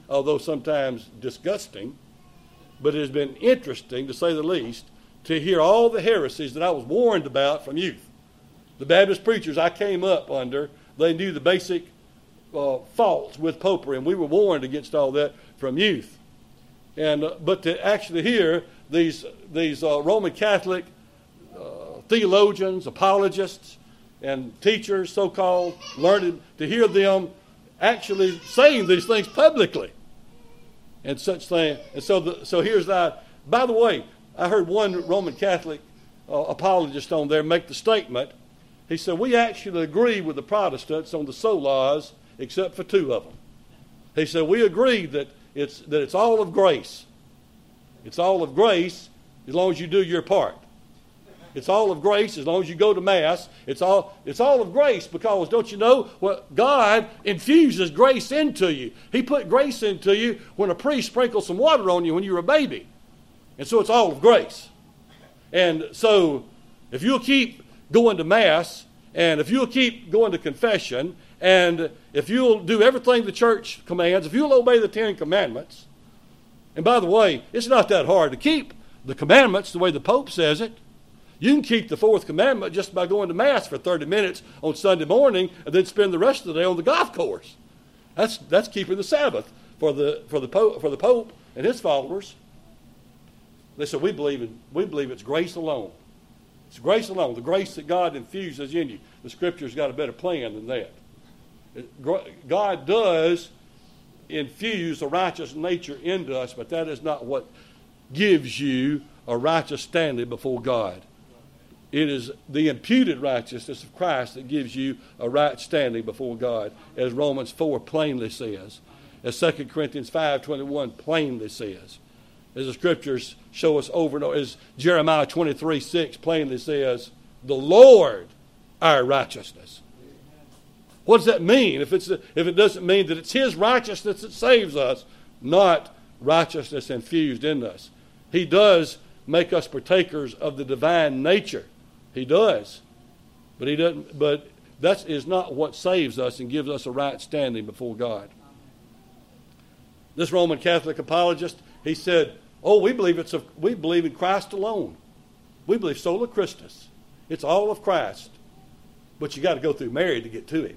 although sometimes disgusting, but it has been interesting, to say the least, to hear all the heresies that I was warned about from youth. The Baptist preachers I came up under, they knew the basic uh, faults with popery, and we were warned against all that from youth. And uh, but to actually hear these these uh, Roman Catholic uh, theologians, apologists, and teachers, so-called, learned, to hear them actually saying these things publicly, and such thing. And so, the, so here's that. By the way, I heard one Roman Catholic uh, apologist on there make the statement. He said, we actually agree with the Protestants on the solas, except for two of them. He said, we agree that it's that it's all of grace. It's all of grace as long as you do your part. It's all of grace as long as you go to Mass. It's all it's all of grace because, don't you know, well, God infuses grace into you. He put grace into you when a priest sprinkled some water on you when you were a baby. And so it's all of grace. And so if you'll keep going to Mass, and if you'll keep going to confession, and if you'll do everything the church commands, if you'll obey the Ten Commandments, and by the way, it's not that hard to keep the commandments the way the Pope says it. You can keep the fourth commandment just by going to Mass for thirty minutes on Sunday morning and then spend the rest of the day on the golf course. That's that's keeping the Sabbath for the for the Pope for the Pope and his followers. They said we believe in we believe it's grace alone. It's grace alone, the grace that God infuses in you. The Scripture's got a better plan than that. God does infuse a righteous nature into us, but that is not what gives you a righteous standing before God. It is the imputed righteousness of Christ that gives you a right standing before God, as Romans four plainly says, as Second Corinthians five twenty-one plainly says, as the Scriptures show us over and over, as Jeremiah twenty-three six plainly says, the Lord our righteousness. What does that mean if it's if it doesn't mean that it's His righteousness that saves us, not righteousness infused in us? He does make us partakers of the divine nature. He does. But he doesn't but that is not what saves us and gives us a right standing before God. This Roman Catholic apologist, he said, oh, we believe it's a, we believe in Christ alone. We believe sola Christus. It's all of Christ. But you got to go through Mary to get to Him.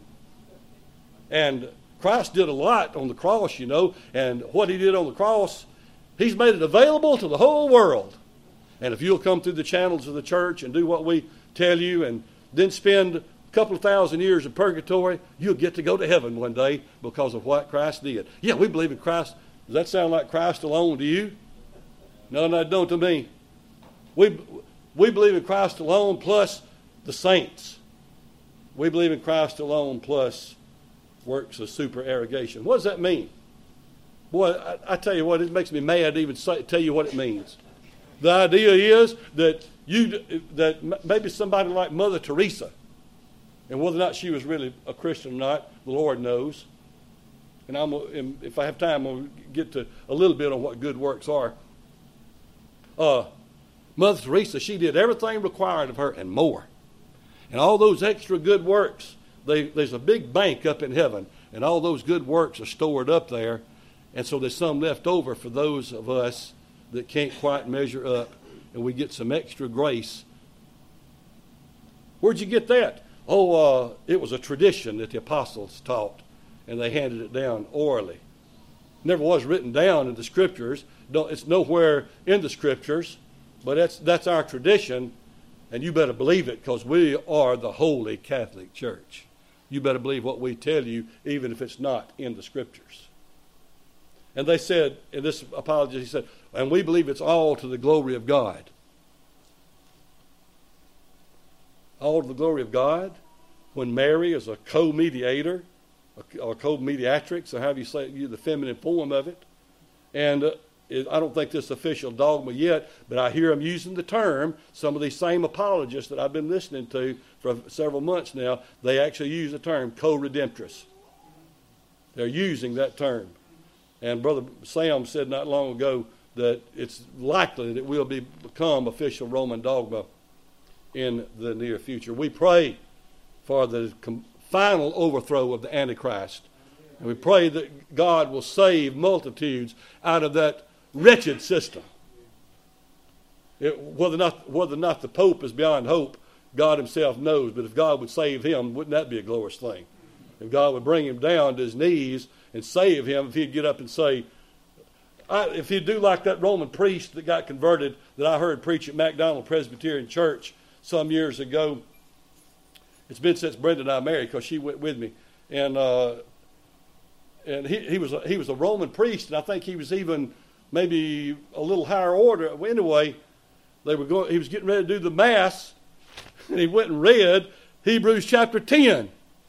And Christ did a lot on the cross, you know, and what He did on the cross, He's made it available to the whole world. And if you'll come through the channels of the church and do what we tell you and then spend a couple of thousand years in purgatory, you'll get to go to heaven one day because of what Christ did. Yeah, we believe in Christ. Does that sound like Christ alone to you? No, no, it don't to me. We, we believe in Christ alone plus the saints. We believe in Christ alone plus works of supererogation. What does that mean? Boy, I, I tell you what, it makes me mad to even say, tell you what it means. The idea is that you that maybe somebody like Mother Teresa, and whether or not she was really a Christian or not, the Lord knows. And I'm, and if I have time, I'm going to get to a little bit on what good works are. Uh, Mother Teresa, she did everything required of her and more. And all those extra good works, they, there's a big bank up in heaven, and all those good works are stored up there. And so there's some left over for those of us that can't quite measure up, and we get some extra grace. Where'd you get that? Oh, uh, it was a tradition that the apostles taught, and they handed it down orally. Never was written down in the Scriptures. It's nowhere in the Scriptures, but that's that's our tradition, and you better believe it because we are the Holy Catholic Church. You better believe what we tell you, even if it's not in the Scriptures. And they said, in this apology, he said, and we believe it's all to the glory of God. All to the glory of God? When Mary is a co-mediator, or co-mediatrix, or however you say it, the feminine form of it. And uh, it, I don't think this is official dogma yet, but I hear them using the term. Some of these same apologists that I've been listening to for several months now, they actually use the term co-redemptress. They're using that term. And Brother Sam said not long ago that it's likely that it will be, become official Roman dogma in the near future. We pray for the com- final overthrow of the Antichrist And we pray that God will save multitudes out of that wretched system. It, whether, or not, whether or not the Pope is beyond hope, God himself knows. But if God would save him, wouldn't that be a glorious thing? If God would bring him down to his knees and save him, if he'd get up and say, I, if he'd do like that Roman priest that got converted that I heard preach at MacDonald Presbyterian Church some years ago. It's been since Brenda and I married because she went with me. And uh, and he, he was a, he was a Roman priest, and I think he was even maybe a little higher order. Anyway, they were going. He was getting ready to do the Mass, and he went and read Hebrews chapter ten.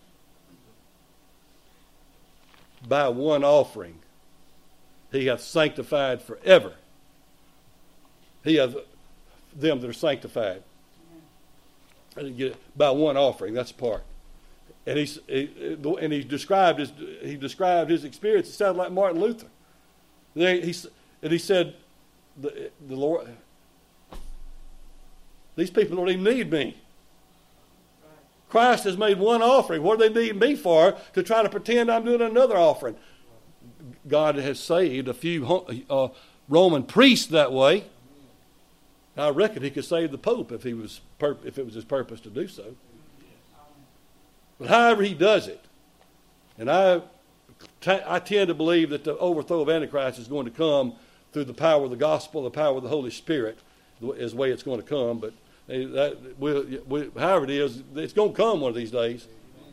By one offering, he hath sanctified forever. He hath them that are sanctified. I didn't get it. By one offering. That's part. And he, he and he described his he described his experience. It sounded like Martin Luther. They, he, and he said, the, the Lord, these people don't even need me. Christ has made one offering. What do they need me for? To try to pretend I'm doing another offering. God has saved a few uh, Roman priests that way. I reckon he could save the Pope if he was pur- if it was his purpose to do so. But however he does it, and I, t- I tend to believe that the overthrow of Antichrist is going to come through the power of the gospel, the power of the Holy Spirit, is the way it's going to come. But that, we, we, however it is, it's going to come one of these days.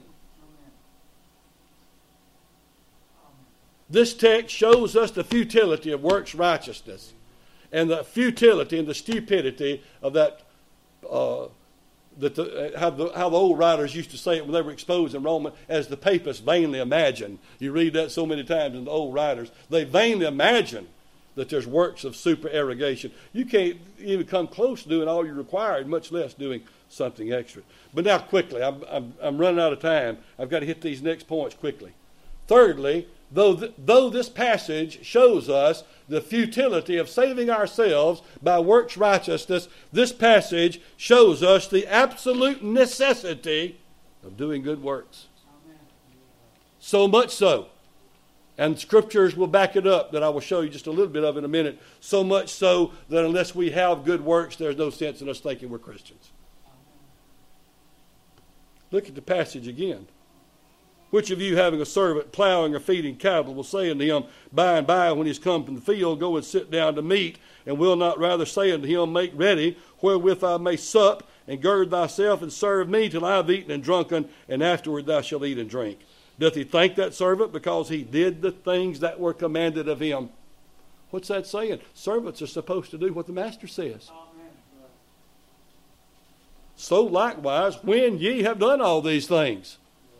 This text shows us the futility of works righteousness and the futility and the stupidity of that, uh, that the, how, the, how the old writers used to say it when they were exposed in Rome, as the papists vainly imagine. You read that so many times in the old writers. They vainly imagine that there's works of supererogation. You can't even come close to doing all you're required, much less doing something extra. But now quickly, I'm, I'm, I'm running out of time. I've got to hit these next points quickly. Thirdly, though, th- though this passage shows us the futility of saving ourselves by works righteousness, this passage shows us the absolute necessity of doing good works. Amen. So much so, and scriptures will back it up, that I will show you just a little bit of in a minute, so much so that unless we have good works, there's no sense in us thinking we're Christians. Amen. Look at the passage again. Which of you, having a servant plowing or feeding cattle, will say unto him, by and by, when he is come from the field, go and sit down to meat, and will not rather say unto him, make ready, wherewith I may sup, and gird thyself, and serve me till I have eaten and drunken, and afterward thou shalt eat and drink? Doth he thank that servant because he did the things that were commanded of him? What's that saying? Servants are supposed to do what the master says. Amen. So likewise, when ye have done all these things.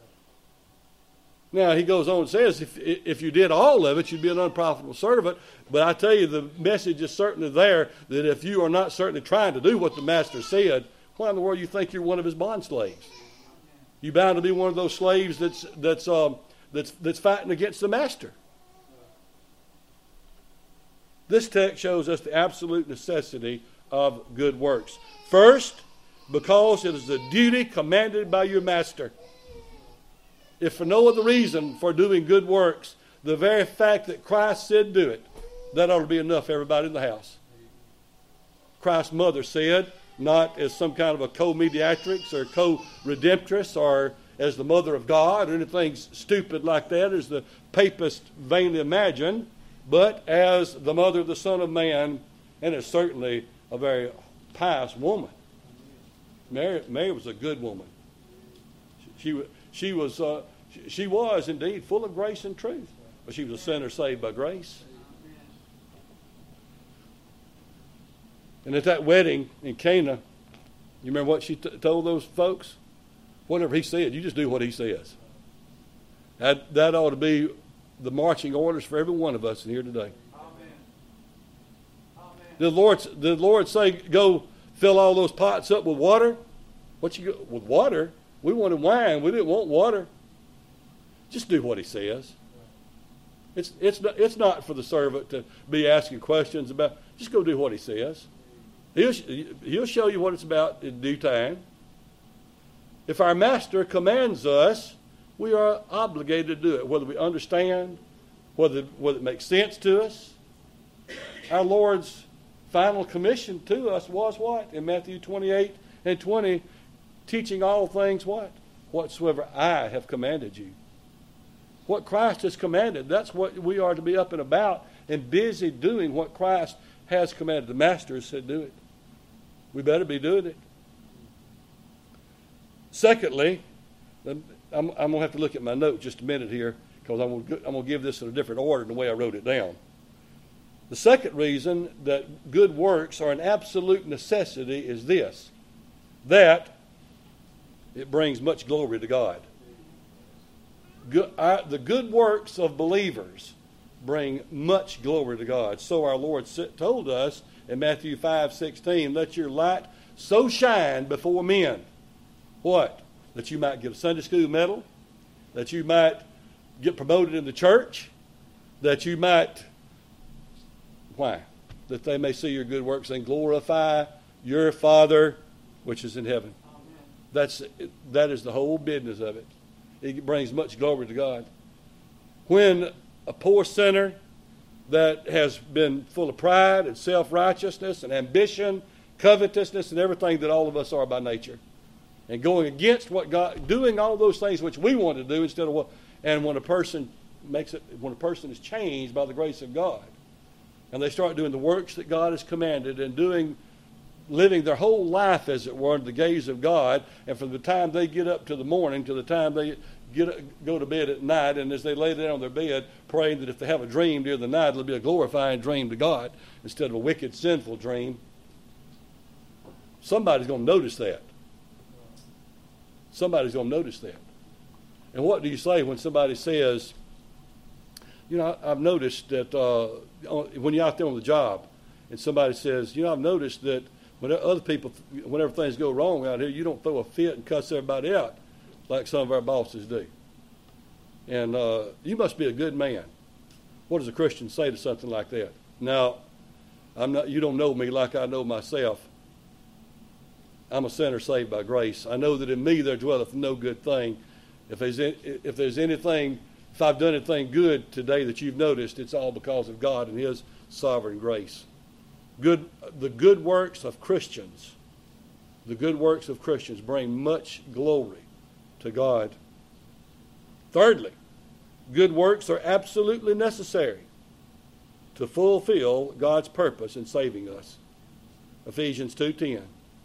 Now, he goes on and says, if, if you did all of it, you'd be an unprofitable servant. But I tell you, the message is certainly there that if you are not certainly trying to do what the master said, why in the world do you think you're one of his bond slaves? You're bound to be one of those slaves that's, that's, um, that's, that's fighting against the master. This text shows us the absolute necessity of good works. First, because it is a duty commanded by your master. If for no other reason for doing good works, the very fact that Christ said do it, that ought to be enough for everybody in the house. Christ's mother said, not as some kind of a co-mediatrix or co-redemptress or as the mother of God or anything stupid like that as the papists vainly imagine, but as the mother of the Son of Man, and is certainly a very pious woman. Mary, Mary was a good woman. She, she, she was... Uh, She was indeed full of grace and truth, but she was a sinner saved by grace. And at that wedding in Cana, you remember what she t- told those folks? Whatever he said, you just do what he says. That, that ought to be the marching orders for every one of us in here today. Amen. Amen. Did the Lord, did the Lord say, go fill all those pots up with water? What you go, with water? We wanted wine. We didn't want water. Just do what he says. It's, it's, not, it's not for the servant to be asking questions about. Just go do what he says. He'll, he'll show you what it's about in due time. If our master commands us We are obligated to do it, whether we understand, whether, whether it makes sense to us. Our Lord's final commission to us was what? In Matthew twenty-eight and twenty, teaching all things what? Whatsoever I have commanded you. What Christ has commanded, that's what we are to be up and about and busy doing what Christ has commanded. The Master said do it. We better be doing it. Secondly, I'm, I'm going to have to look at my note just a minute here because I'm going, to, I'm going to give this in a different order than the way I wrote it down. The second reason that good works are an absolute necessity is this, that it brings much glory to God. Good, our, the good works of believers bring much glory to God. So our Lord told us in Matthew five sixteen, let your light so shine before men. What? That you might get a Sunday school medal, that you might get promoted in the church, that you might, why? That they may see your good works and glorify your Father which is in heaven. Amen. That's, that is the whole business of it. It brings much glory to God. When a poor sinner that has been full of pride and self-righteousness and ambition, covetousness, and everything that all of us are by nature, and going against what God, doing all those things which we want to do instead of what, and when a person makes it, when a person is changed by the grace of God, and they start doing the works that God has commanded and doing, living their whole life, as it were, under the gaze of God, and from the time they get up to the morning to the time they get go to bed at night, and as they lay down on their bed, praying that if they have a dream during the night, it'll be a glorifying dream to God instead of a wicked, sinful dream. Somebody's going to notice that. Somebody's going to notice that. And what do you say when somebody says, you know, I've noticed that uh, when you're out there on the job, and somebody says, you know, I've noticed that when other people, whenever things go wrong out here, you don't throw a fit and cuss everybody out like some of our bosses do. And uh, you must be a good man. What does a Christian say to something like that? Now, I'm not. You don't know me like I know myself. I'm a sinner saved by grace. I know that in me there dwelleth no good thing. If there's any, if there's anything, if I've done anything good today that you've noticed, it's all because of God and His sovereign grace. Good, the good works of Christians, the good works of Christians bring much glory to God. Thirdly, good works are absolutely necessary to fulfill God's purpose in saving us. Ephesians two ten.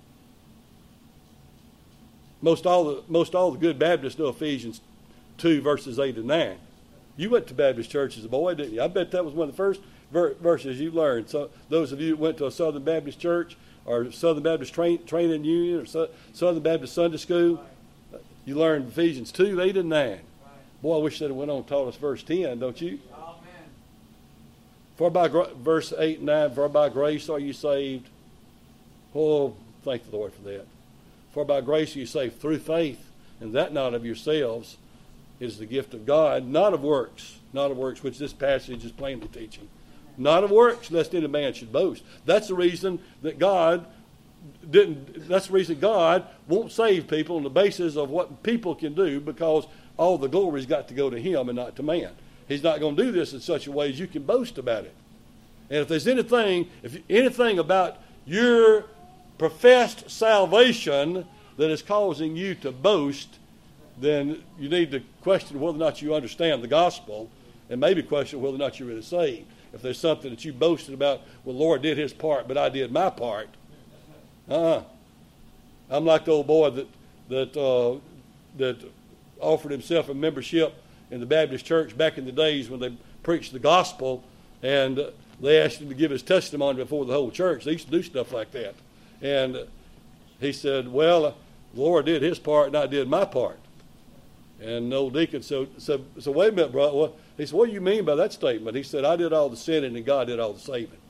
Most all the most all the good Baptists know Ephesians two verses eight and nine. You went to Baptist church as a boy, didn't you? I bet that was one of the first ver- verses you learned. So those of you that went to a Southern Baptist church or Southern Baptist train, Training Union or so, Southern Baptist Sunday School, you learned Ephesians two, eight, and nine. Boy, I wish they'd have went on and taught us verse ten, don't you? Amen. For by gra- verse eight and nine, for by grace are you saved. Oh, thank the Lord for that. For by grace are you saved through faith, and that not of yourselves is the gift of God, not of works, not of works, which this passage is plainly teaching. Not of works, lest any man should boast. That's the reason that God didn't, that's the reason God won't save people on the basis of what people can do, because all the glory's got to go to Him and not to man. He's not going to do this in such a way as you can boast about it. And if there's anything, if anything about your professed salvation that is causing you to boast, then you need to question whether or not you understand the gospel, and maybe question whether or not you're really saved. If there's something that you boasted about, well, the Lord did His part, but I did my part. Uh-uh. I'm like the old boy that that uh, that offered himself a membership in the Baptist church back in the days when they preached the gospel, and they asked him to give his testimony before the whole church. They used to do stuff like that. And he said, well, the Lord did His part and I did my part. And the old deacon said, so, so wait a minute, brother. What? He said, what do you mean by that statement? He said, I did all the sinning and God did all the saving.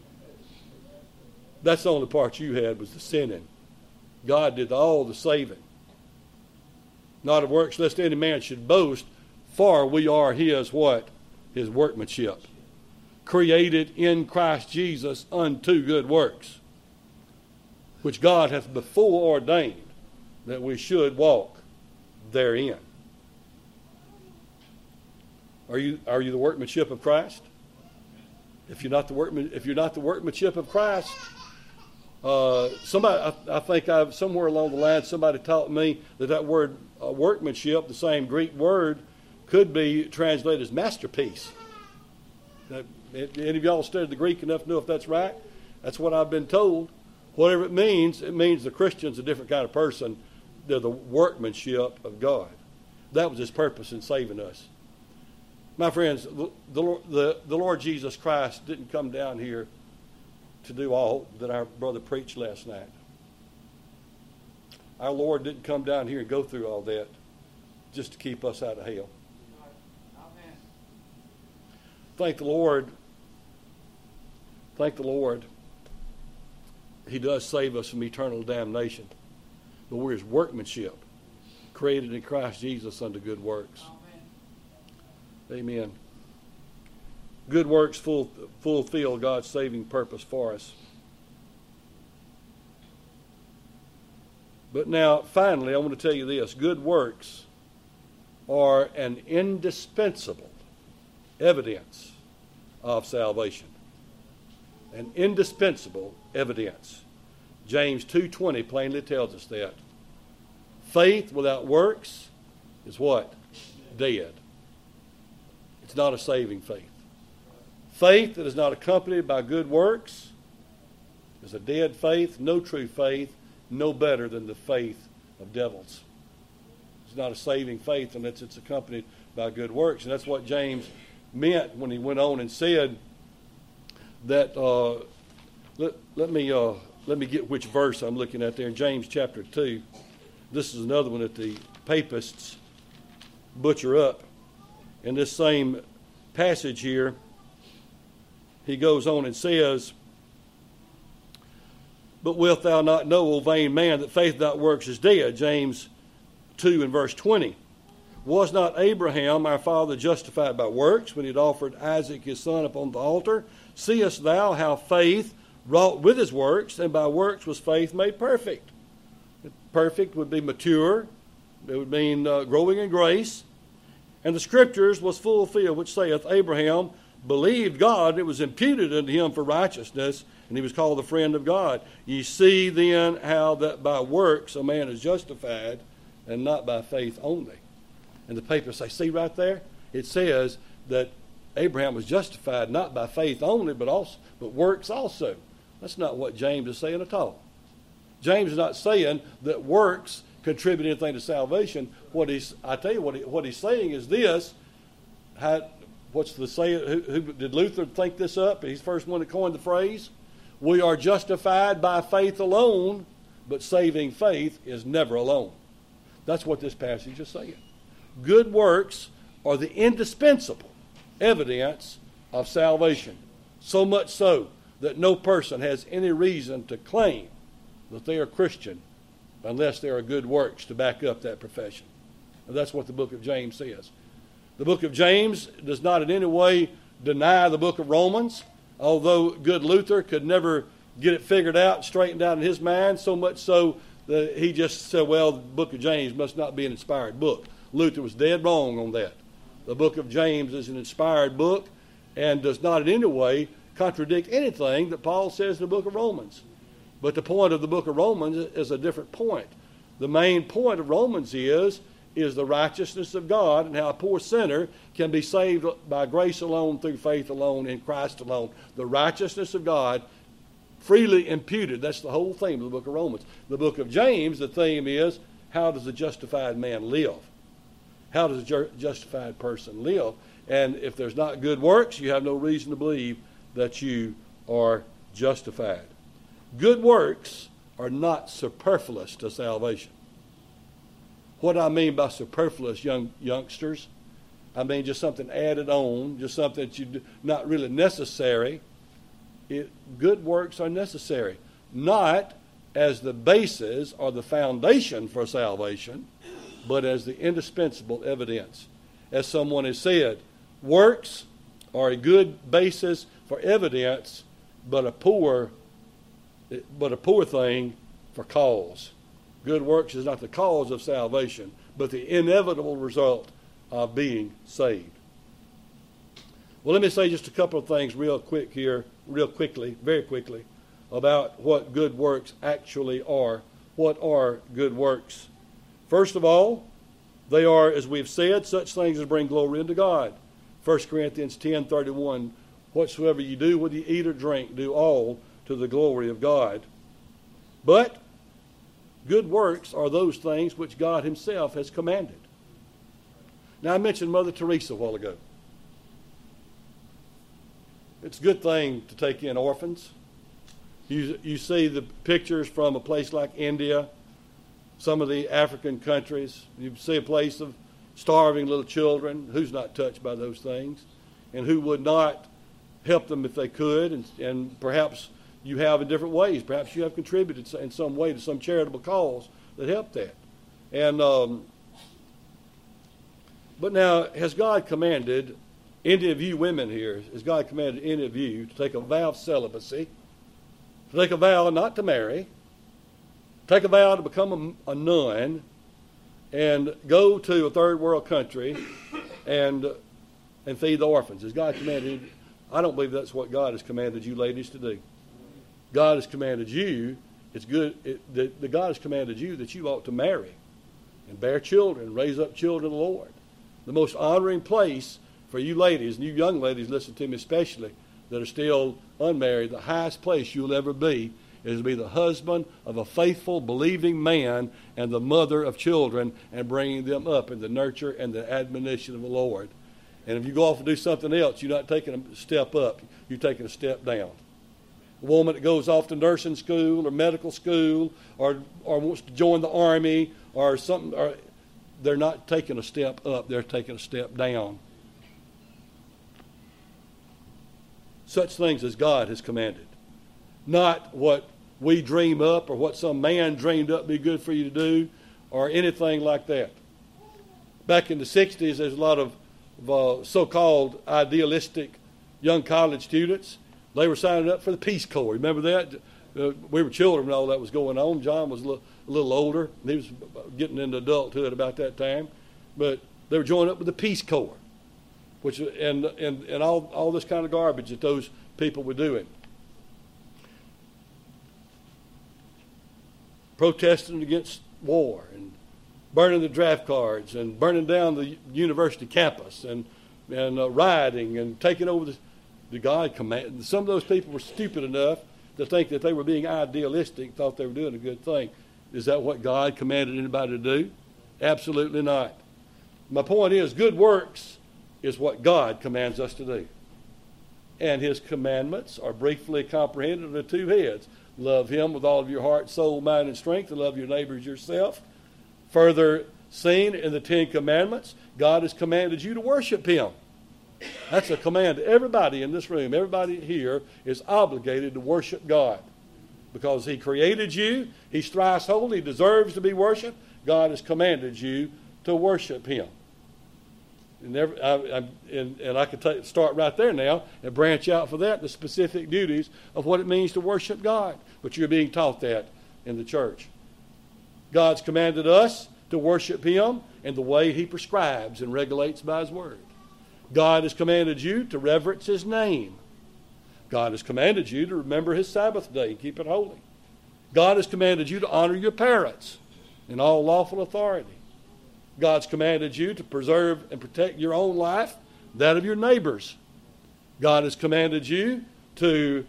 That's the only part you had, was the sinning. God did all the saving. Not of works, lest any man should boast, for we are His what? His workmanship. Created in Christ Jesus unto good works, which God hath before ordained that we should walk therein. Are you are you the workmanship of Christ? If you're not the workman, if you're not the workmanship of Christ, uh, somebody I, I think I've somewhere along the line somebody taught me that that word uh, workmanship, the same Greek word, could be translated as masterpiece. Now, any of y'all studied the Greek enough to know if that's right? That's what I've been told. Whatever it means, it means the Christian's a different kind of person. They're the workmanship of God. That was his purpose in saving us. My friends, the, the, the Lord Jesus Christ didn't come down here to do all that our brother preached last night. Our Lord didn't come down here and go through all that just to keep us out of hell. Amen. Thank the Lord. Thank the Lord. He does save us from eternal damnation. But we're his workmanship, created in Christ Jesus unto good works. Amen. Good works full, fulfill God's saving purpose for us. But now, finally, I want to tell you this. Good works are an indispensable evidence of salvation. An indispensable evidence. James two twenty plainly tells us that. Faith without works is what? Dead. It's not a saving faith. Faith that is not accompanied by good works is a dead faith, no true faith, no better than the faith of devils. It's not a saving faith unless it's accompanied by good works. And that's what James meant when he went on and said that, uh, let, let me uh, let me get which verse I'm looking at there. In James chapter two, this is another one that the papists butcher up. In this same passage here, he goes on and says, but wilt thou not know, O vain man, that faith without works is dead? James two and verse twenty. Was not Abraham our father justified by works when he had offered Isaac his son upon the altar? Seest thou how faith wrought with his works, and by works was faith made perfect? Perfect would be mature. It would mean uh, growing in grace. And the Scriptures was fulfilled, which saith, Abraham believed God, and it was imputed unto him for righteousness, and he was called the friend of God. Ye see then how that by works a man is justified, and not by faith only. And the papers say, see right there? It says that Abraham was justified not by faith only, but also but works also. That's not what James is saying at all. James is not saying that works contribute anything to salvation. What he's, I tell you what, he, what he's saying is this. How, what's the saying? Who, who, did Luther think this up? He's the first one to coin the phrase. We are justified by faith alone, but saving faith is never alone. That's what this passage is saying. Good works are the indispensable evidence of salvation. So much so that no person has any reason to claim that they are Christian unless there are good works to back up that profession. And that's what the book of James says. The book of James does not in any way deny the book of Romans, although good Luther could never get it figured out, straightened out in his mind, so much so that he just said, well, the book of James must not be an inspired book. Luther was dead wrong on that. The book of James is an inspired book and does not in any way contradict anything that Paul says in the book of Romans. But the point of the book of Romans is a different point. The main point of Romans is, is the righteousness of God and how a poor sinner can be saved by grace alone, through faith alone, in Christ alone. The righteousness of God freely imputed. That's the whole theme of the book of Romans. The book of James, the theme is, how does a justified man live? How does a justified person live? And if there's not good works, you have no reason to believe that you are justified. Good works are not superfluous to salvation. What I mean by superfluous, young youngsters, I mean just something added on, just something that you do, not really necessary. It, good works are necessary, not as the basis or the foundation for salvation, but as the indispensable evidence. As someone has said, works are a good basis for evidence, but a poor, but a poor thing for cause. Good works is not the cause of salvation, but the inevitable result of being saved. Well, let me say just a couple of things real quick here, real quickly, very quickly, about what good works actually are. What are good works? First of all, they are, as we've said, such things as bring glory unto God. First Corinthians ten thirty-one, whatsoever you do, whether you eat or drink, do all to the glory of God. But good works are those things which God himself has commanded. Now, I mentioned Mother Teresa a while ago. It's a good thing to take in orphans. You, you see the pictures from a place like India, some of the African countries. You see a place of starving little children. Who's not touched by those things? And who would not help them if they could? And, and perhaps you have in different ways. Perhaps you have contributed in some way to some charitable cause that helped that. And um, but now, has God commanded any of you women here, has God commanded any of you to take a vow of celibacy, to take a vow not to marry, take a vow to become a, a nun, and go to a third world country and and feed the orphans? Has God commanded? I don't believe that's what God has commanded you ladies to do. God has commanded you, it's good, it, the, the God has commanded you that you ought to marry and bear children, raise up children of the Lord. The most honoring place for you ladies, and you young ladies, listen to me especially, that are still unmarried, the highest place you'll ever be is to be the husband of a faithful, believing man and the mother of children, and bringing them up in the nurture and the admonition of the Lord. And if you go off and do something else, you're not taking a step up, you're taking a step down. A woman that goes off to nursing school or medical school or or wants to join the army or something, or they're not taking a step up, they're taking a step down. Such things as God has commanded. Not what we dream up or what some man dreamed up be good for you to do or anything like that. Back in the sixties, there's a lot of, of uh, so-called idealistic young college students. They were signing up for the Peace Corps. Remember that? Uh, we were children when all that was going on. John was a little, a little older. He was getting into adulthood about that time. But they were joining up with the Peace Corps, which and and, and all, all this kind of garbage that those people were doing. Protesting against war and burning the draft cards and burning down the university campus and, and uh, rioting and taking over the... The God command. Some of those people were stupid enough to think that they were being idealistic, thought they were doing a good thing. Is that what God commanded anybody to do? Absolutely not. My point is, good works is what God commands us to do. And his commandments are briefly comprehended under two heads. Love him with all of your heart, soul, mind, and strength, and love your neighbors yourself. Further seen in the Ten Commandments, God has commanded you to worship him. That's a command to everybody in this room. Everybody here is obligated to worship God because he created you. He's thrice holy. He deserves to be worshiped. God has commanded you to worship him. And, every, I, I, and, and I could take, start right there now and branch out for that, the specific duties of what it means to worship God. But you're being taught that in the church. God's commanded us to worship him in the way he prescribes and regulates by his word. God has commanded you to reverence his name. God has commanded you to remember his Sabbath day and keep it holy. God has commanded you to honor your parents in all lawful authority. God's commanded you to preserve and protect your own life, that of your neighbors. God has commanded you to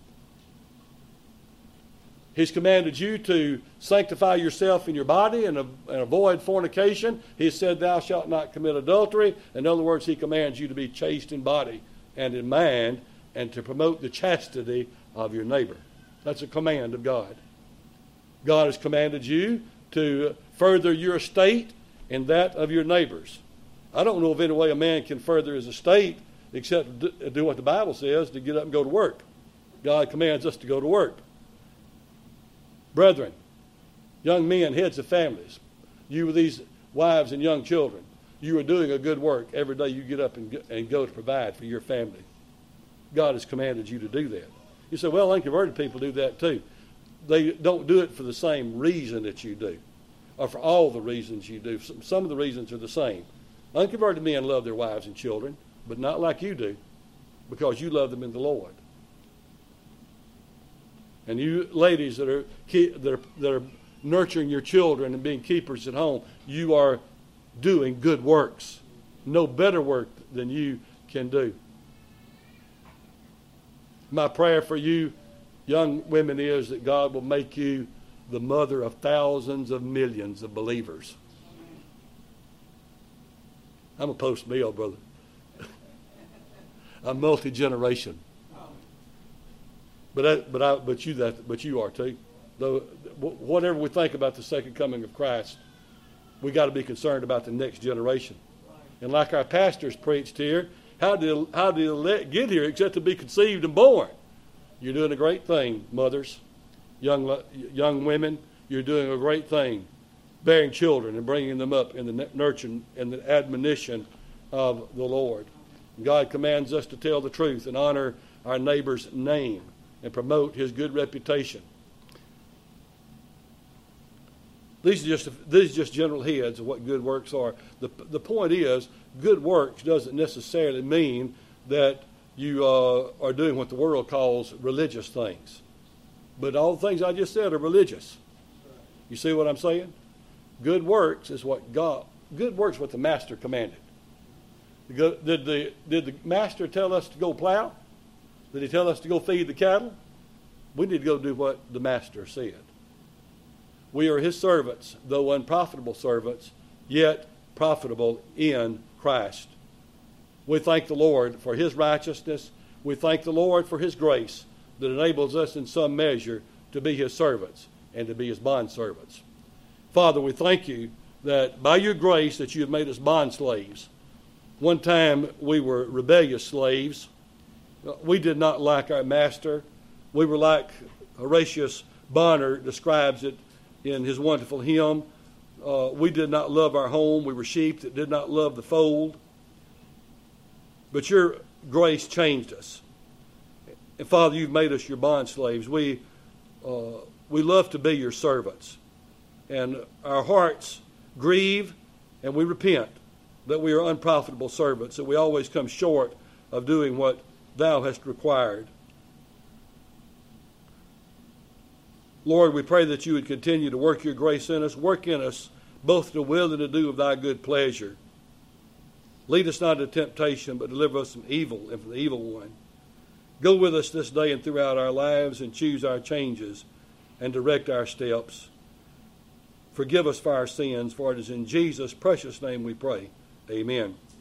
He's commanded you to sanctify yourself in your body and, and avoid fornication. He said, thou shalt not commit adultery. In other words, he commands you to be chaste in body and in mind and to promote the chastity of your neighbor. That's a command of God. God has commanded you to further your estate and that of your neighbors. I don't know of any way a man can further his estate except do what the Bible says, to get up and go to work. God commands us to go to work. Brethren, young men, heads of families, you with these wives and young children, you are doing a good work every day you get up and, get, and go to provide for your family. God has commanded you to do that. You say, well, unconverted people do that too. They don't do it for the same reason that you do, or for all the reasons you do. Some of the reasons are the same. Unconverted men love their wives and children, but not like you do. because you love them in the Lord. And you ladies that are, that are, that are nurturing your children and being keepers at home, you are doing good works. No better work than you can do. My prayer for you young women is that God will make you the mother of thousands of millions of believers. I'm a post-mill, brother. I'm multi-generation. But I, but I, but you that but you are too. Though whatever we think about the second coming of Christ, we got to be concerned about the next generation. And like our pastors preached here, how did how did it get here except to be conceived and born? You're doing a great thing, mothers, young young women. You're doing a great thing, bearing children and bringing them up in the nurture and the admonition of the Lord. God commands us to tell the truth and honor our neighbor's name and promote his good reputation. These are just these are just general heads of what good works are. The the point is, good works doesn't necessarily mean that you uh, are doing what the world calls religious things. But all the things I just said are religious. You see what I'm saying? Good works is what God. Good works is what the Master commanded. Did the did the Master tell us to go plow? Did he tell us to go feed the cattle? We need to go do what the Master said. We are his servants, though unprofitable servants, yet profitable in Christ. We thank the Lord for his righteousness. We thank the Lord for his grace that enables us in some measure to be his servants and to be his bondservants. Father, we thank you that by your grace that you have made us bond slaves. One time we were rebellious slaves. We did not like our master. We were like Horatius Bonner describes it in his wonderful hymn. Uh, we did not love our home. We were sheep that did not love the fold. But your grace changed us. And Father, you've made us your bond slaves. We, uh, we love to be your servants. And our hearts grieve and we repent that we are unprofitable servants, that we always come short of doing what thou hast required. Lord, we pray that you would continue to work your grace in us, work in us both to will and to do of thy good pleasure. Lead us not into temptation, but deliver us from evil and from the evil one. Go with us this day and throughout our lives and choose our changes and direct our steps. Forgive us for our sins, for it is in Jesus' precious name we pray. Amen.